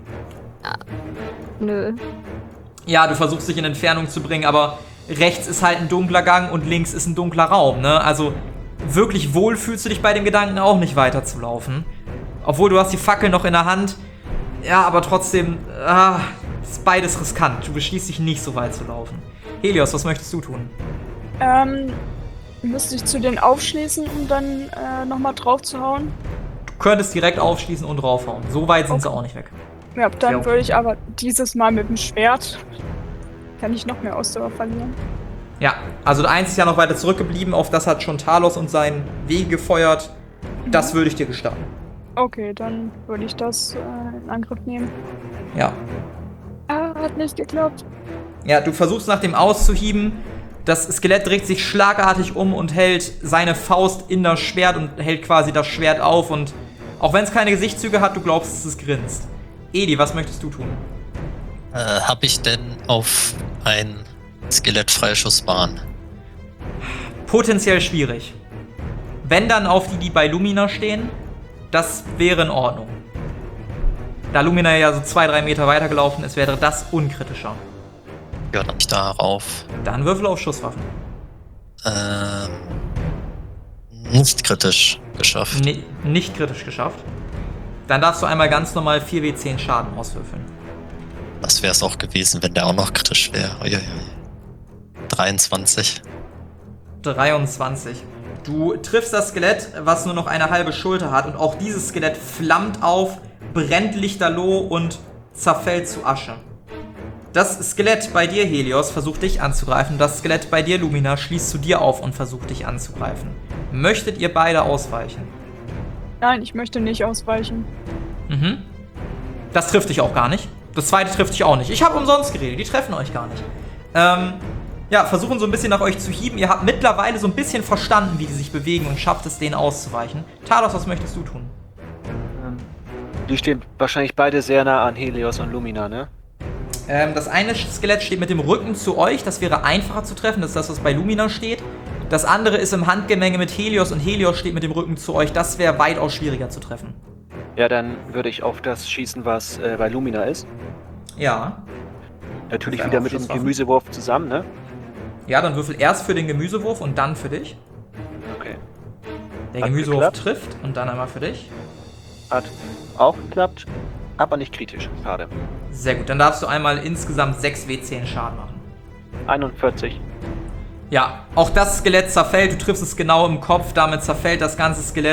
Nö. Ja, du versuchst dich in Entfernung zu bringen, aber rechts ist halt ein dunkler Gang und links ist ein dunkler Raum, ne? Also wirklich wohl fühlst du dich bei dem Gedanken auch nicht weiterzulaufen. Obwohl du hast die Fackel noch in der Hand. Ja, aber trotzdem, ah, ist beides riskant. Du beschließt dich nicht so weit zu laufen. Helios, was möchtest du tun? Ähm, müsste ich zu denen aufschließen, um dann äh, nochmal drauf zu hauen? Du könntest direkt aufschließen und draufhauen. So weit sind sie auch nicht weg. Ja, dann Ja. würde ich aber dieses Mal mit dem Schwert. Kann ich noch mehr Ausdauer verlieren? Ja, also der eins ist ja noch weiter zurückgeblieben. Auf das hat schon Talos und sein Weg gefeuert. Das würde ich dir gestatten. Okay, dann würde ich das äh, in Angriff nehmen. Ja. Ah, hat nicht geklappt. Ja, du versuchst nach dem auszuhieben. Das Skelett dreht sich schlagartig um und hält seine Faust in das Schwert und hält quasi das Schwert auf. Und auch wenn es keine Gesichtszüge hat, du glaubst, dass es grinst. Edi, was möchtest du tun? Äh, hab ich denn auf ein Skelett Freischussbahn? Potenziell schwierig. Wenn dann auf die, die bei Lumina stehen, das wäre in Ordnung. Da Lumina ja so zwei, drei Meter weitergelaufen ist, wäre das unkritischer. Ja, dann ich darauf. Dann würfel auf Schusswaffen. Ähm, nicht kritisch geschafft. Ni- nicht kritisch geschafft. Dann darfst du einmal ganz normal vier W zehn Schaden auswürfeln. Das wäre es auch gewesen, wenn der auch noch kritisch wäre. Uiuiui. dreiundzwanzig. dreiundzwanzig. Du triffst das Skelett, was nur noch eine halbe Schulter hat, und auch dieses Skelett flammt auf, brennt lichterloh und zerfällt zu Asche. Das Skelett bei dir, Helios, versucht dich anzugreifen. Das Skelett bei dir, Lumina, schließt zu dir auf und versucht dich anzugreifen. Möchtet ihr beide ausweichen? Nein, ich möchte nicht ausweichen. Mhm. Das trifft dich auch gar nicht. Das zweite trifft dich auch nicht. Ich habe umsonst geredet, die treffen euch gar nicht. Ähm, ja, versuchen so ein bisschen nach euch zu hieben. Ihr habt mittlerweile so ein bisschen verstanden, wie die sich bewegen und schafft es, denen auszuweichen. Talos, was möchtest du tun? Ähm, die stehen wahrscheinlich beide sehr nah an Helios und Lumina, ne? Ähm, das eine Skelett steht mit dem Rücken zu euch. Das wäre einfacher zu treffen. Das ist das, was bei Lumina steht. Das andere ist im Handgemenge mit Helios und Helios steht mit dem Rücken zu euch. Das wäre weitaus schwieriger zu treffen. Ja, dann würde ich auf das schießen, was äh, bei Lumina ist. Ja. Natürlich Dann wieder auf mit dem Schusswaffen. Gemüsewurf zusammen, ne? Ja, dann würfel erst für den Gemüsewurf und dann für dich. Okay. Der Hat Gemüsewurf geklappt. trifft und dann einmal für dich. Hat auch geklappt, aber nicht kritisch. Schade. Sehr gut, dann darfst du einmal insgesamt sechs W zehn Schaden machen. einundvierzig. Ja, auch das Skelett zerfällt, du triffst es genau im Kopf, damit zerfällt das ganze Skelett.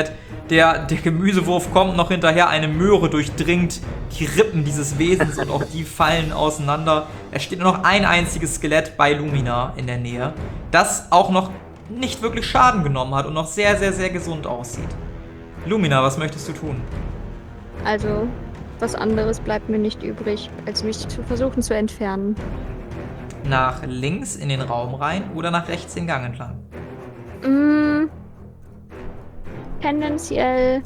Der, der Gemüsewurf kommt noch hinterher, eine Möhre durchdringt die Rippen dieses Wesens und auch die fallen auseinander. Es steht nur noch ein einziges Skelett bei Lumina in der Nähe, das auch noch nicht wirklich Schaden genommen hat und noch sehr, sehr, sehr gesund aussieht. Lumina, was möchtest du tun? Also, was anderes bleibt mir nicht übrig, als mich zu versuchen zu entfernen. Nach links in den Raum rein oder nach rechts den Gang entlang? Mm, tendenziell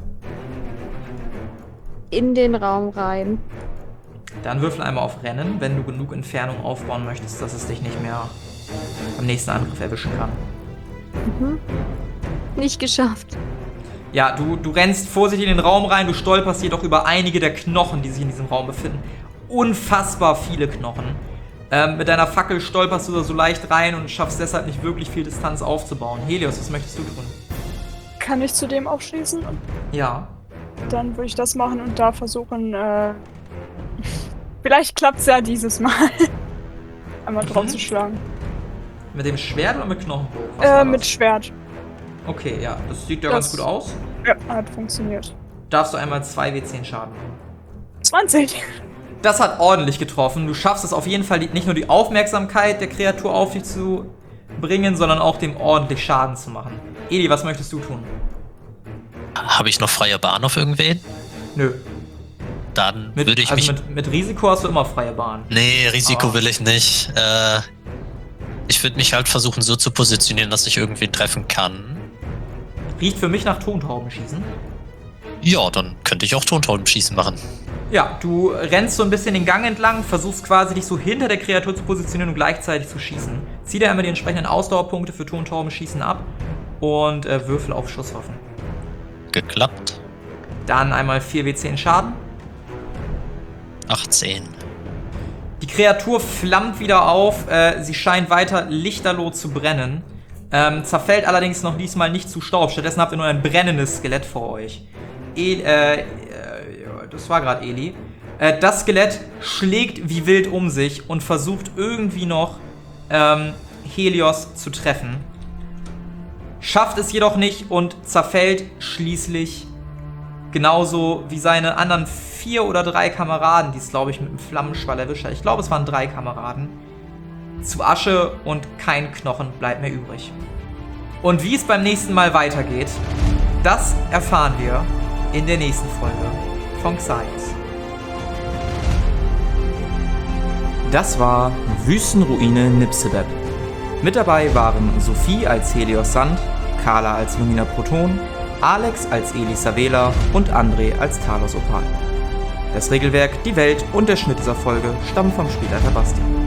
in den Raum rein. Dann würfel einmal auf Rennen, wenn du genug Entfernung aufbauen möchtest, dass es dich nicht mehr am nächsten Angriff erwischen kann. Mhm. Nicht geschafft. Ja, du, du rennst vorsichtig in den Raum rein, du stolperst jedoch über einige der Knochen, die sich in diesem Raum befinden. Unfassbar viele Knochen. Ähm, mit deiner Fackel stolperst du da so leicht rein und schaffst deshalb nicht wirklich viel Distanz aufzubauen. Helios, was möchtest du tun? Kann ich zu dem aufschließen? Und Ja. dann würde ich das machen und da versuchen, äh, vielleicht klappt's ja dieses Mal. Einmal drauf Mhm. zu schlagen. Mit dem Schwert oder mit Knochenbogen? Was war Äh, das? mit Schwert. Okay, ja, das sieht ja Das- ganz gut aus. Ja, hat funktioniert. Darfst du einmal zwei W zehn Schaden machen. zwanzig. Das hat ordentlich getroffen. Du schaffst es auf jeden Fall, die, nicht nur die Aufmerksamkeit der Kreatur auf dich zu bringen, sondern auch dem ordentlich Schaden zu machen. Eli, was möchtest du tun? Habe ich noch freie Bahn auf irgendwen? Nö. Dann Mit, würde ich also mich. mit, mit Risiko hast du immer freie Bahn. Nee, Risiko Ah. will ich nicht. Äh, ich würde mich halt versuchen, so zu positionieren, dass ich irgendwen treffen kann. Riecht für mich nach Tontaubenschießen. Ja, dann könnte ich auch Tontaubenschießen machen. Ja, du rennst so ein bisschen den Gang entlang, versuchst quasi dich so hinter der Kreatur zu positionieren und gleichzeitig zu schießen. Zieh dir einmal die entsprechenden Ausdauerpunkte für Tontaubenschießen ab und äh, würfel auf Schusswaffen. Geklappt. Dann einmal vier W zehn Schaden. achtzehn. Die Kreatur flammt wieder auf, äh, sie scheint weiter lichterloh zu brennen, ähm, zerfällt allerdings noch diesmal nicht zu Staub, stattdessen habt ihr nur ein brennendes Skelett vor euch. E äh, äh, das war gerade Eli. Äh, das Skelett schlägt wie wild um sich und versucht irgendwie noch ähm, Helios zu treffen. Schafft es jedoch nicht und zerfällt schließlich genauso wie seine anderen vier oder drei Kameraden, die es, glaube ich, mit einem Flammenschwall erwischt hat. Ich glaube, es waren drei Kameraden. Zu Asche und kein Knochen bleibt mehr übrig. Und wie es beim nächsten Mal weitergeht, das erfahren wir in der nächsten Folge von Xaios. Das war Wüstenruine Nibsebeb. Mit dabei waren Sophie als Helios Sand, Carla als Lumina Proton, Alex als Elisa Vela und André als Talos Opal. Das Regelwerk, die Welt und der Schnitt dieser Folge stammen vom Spielleiter Bastian.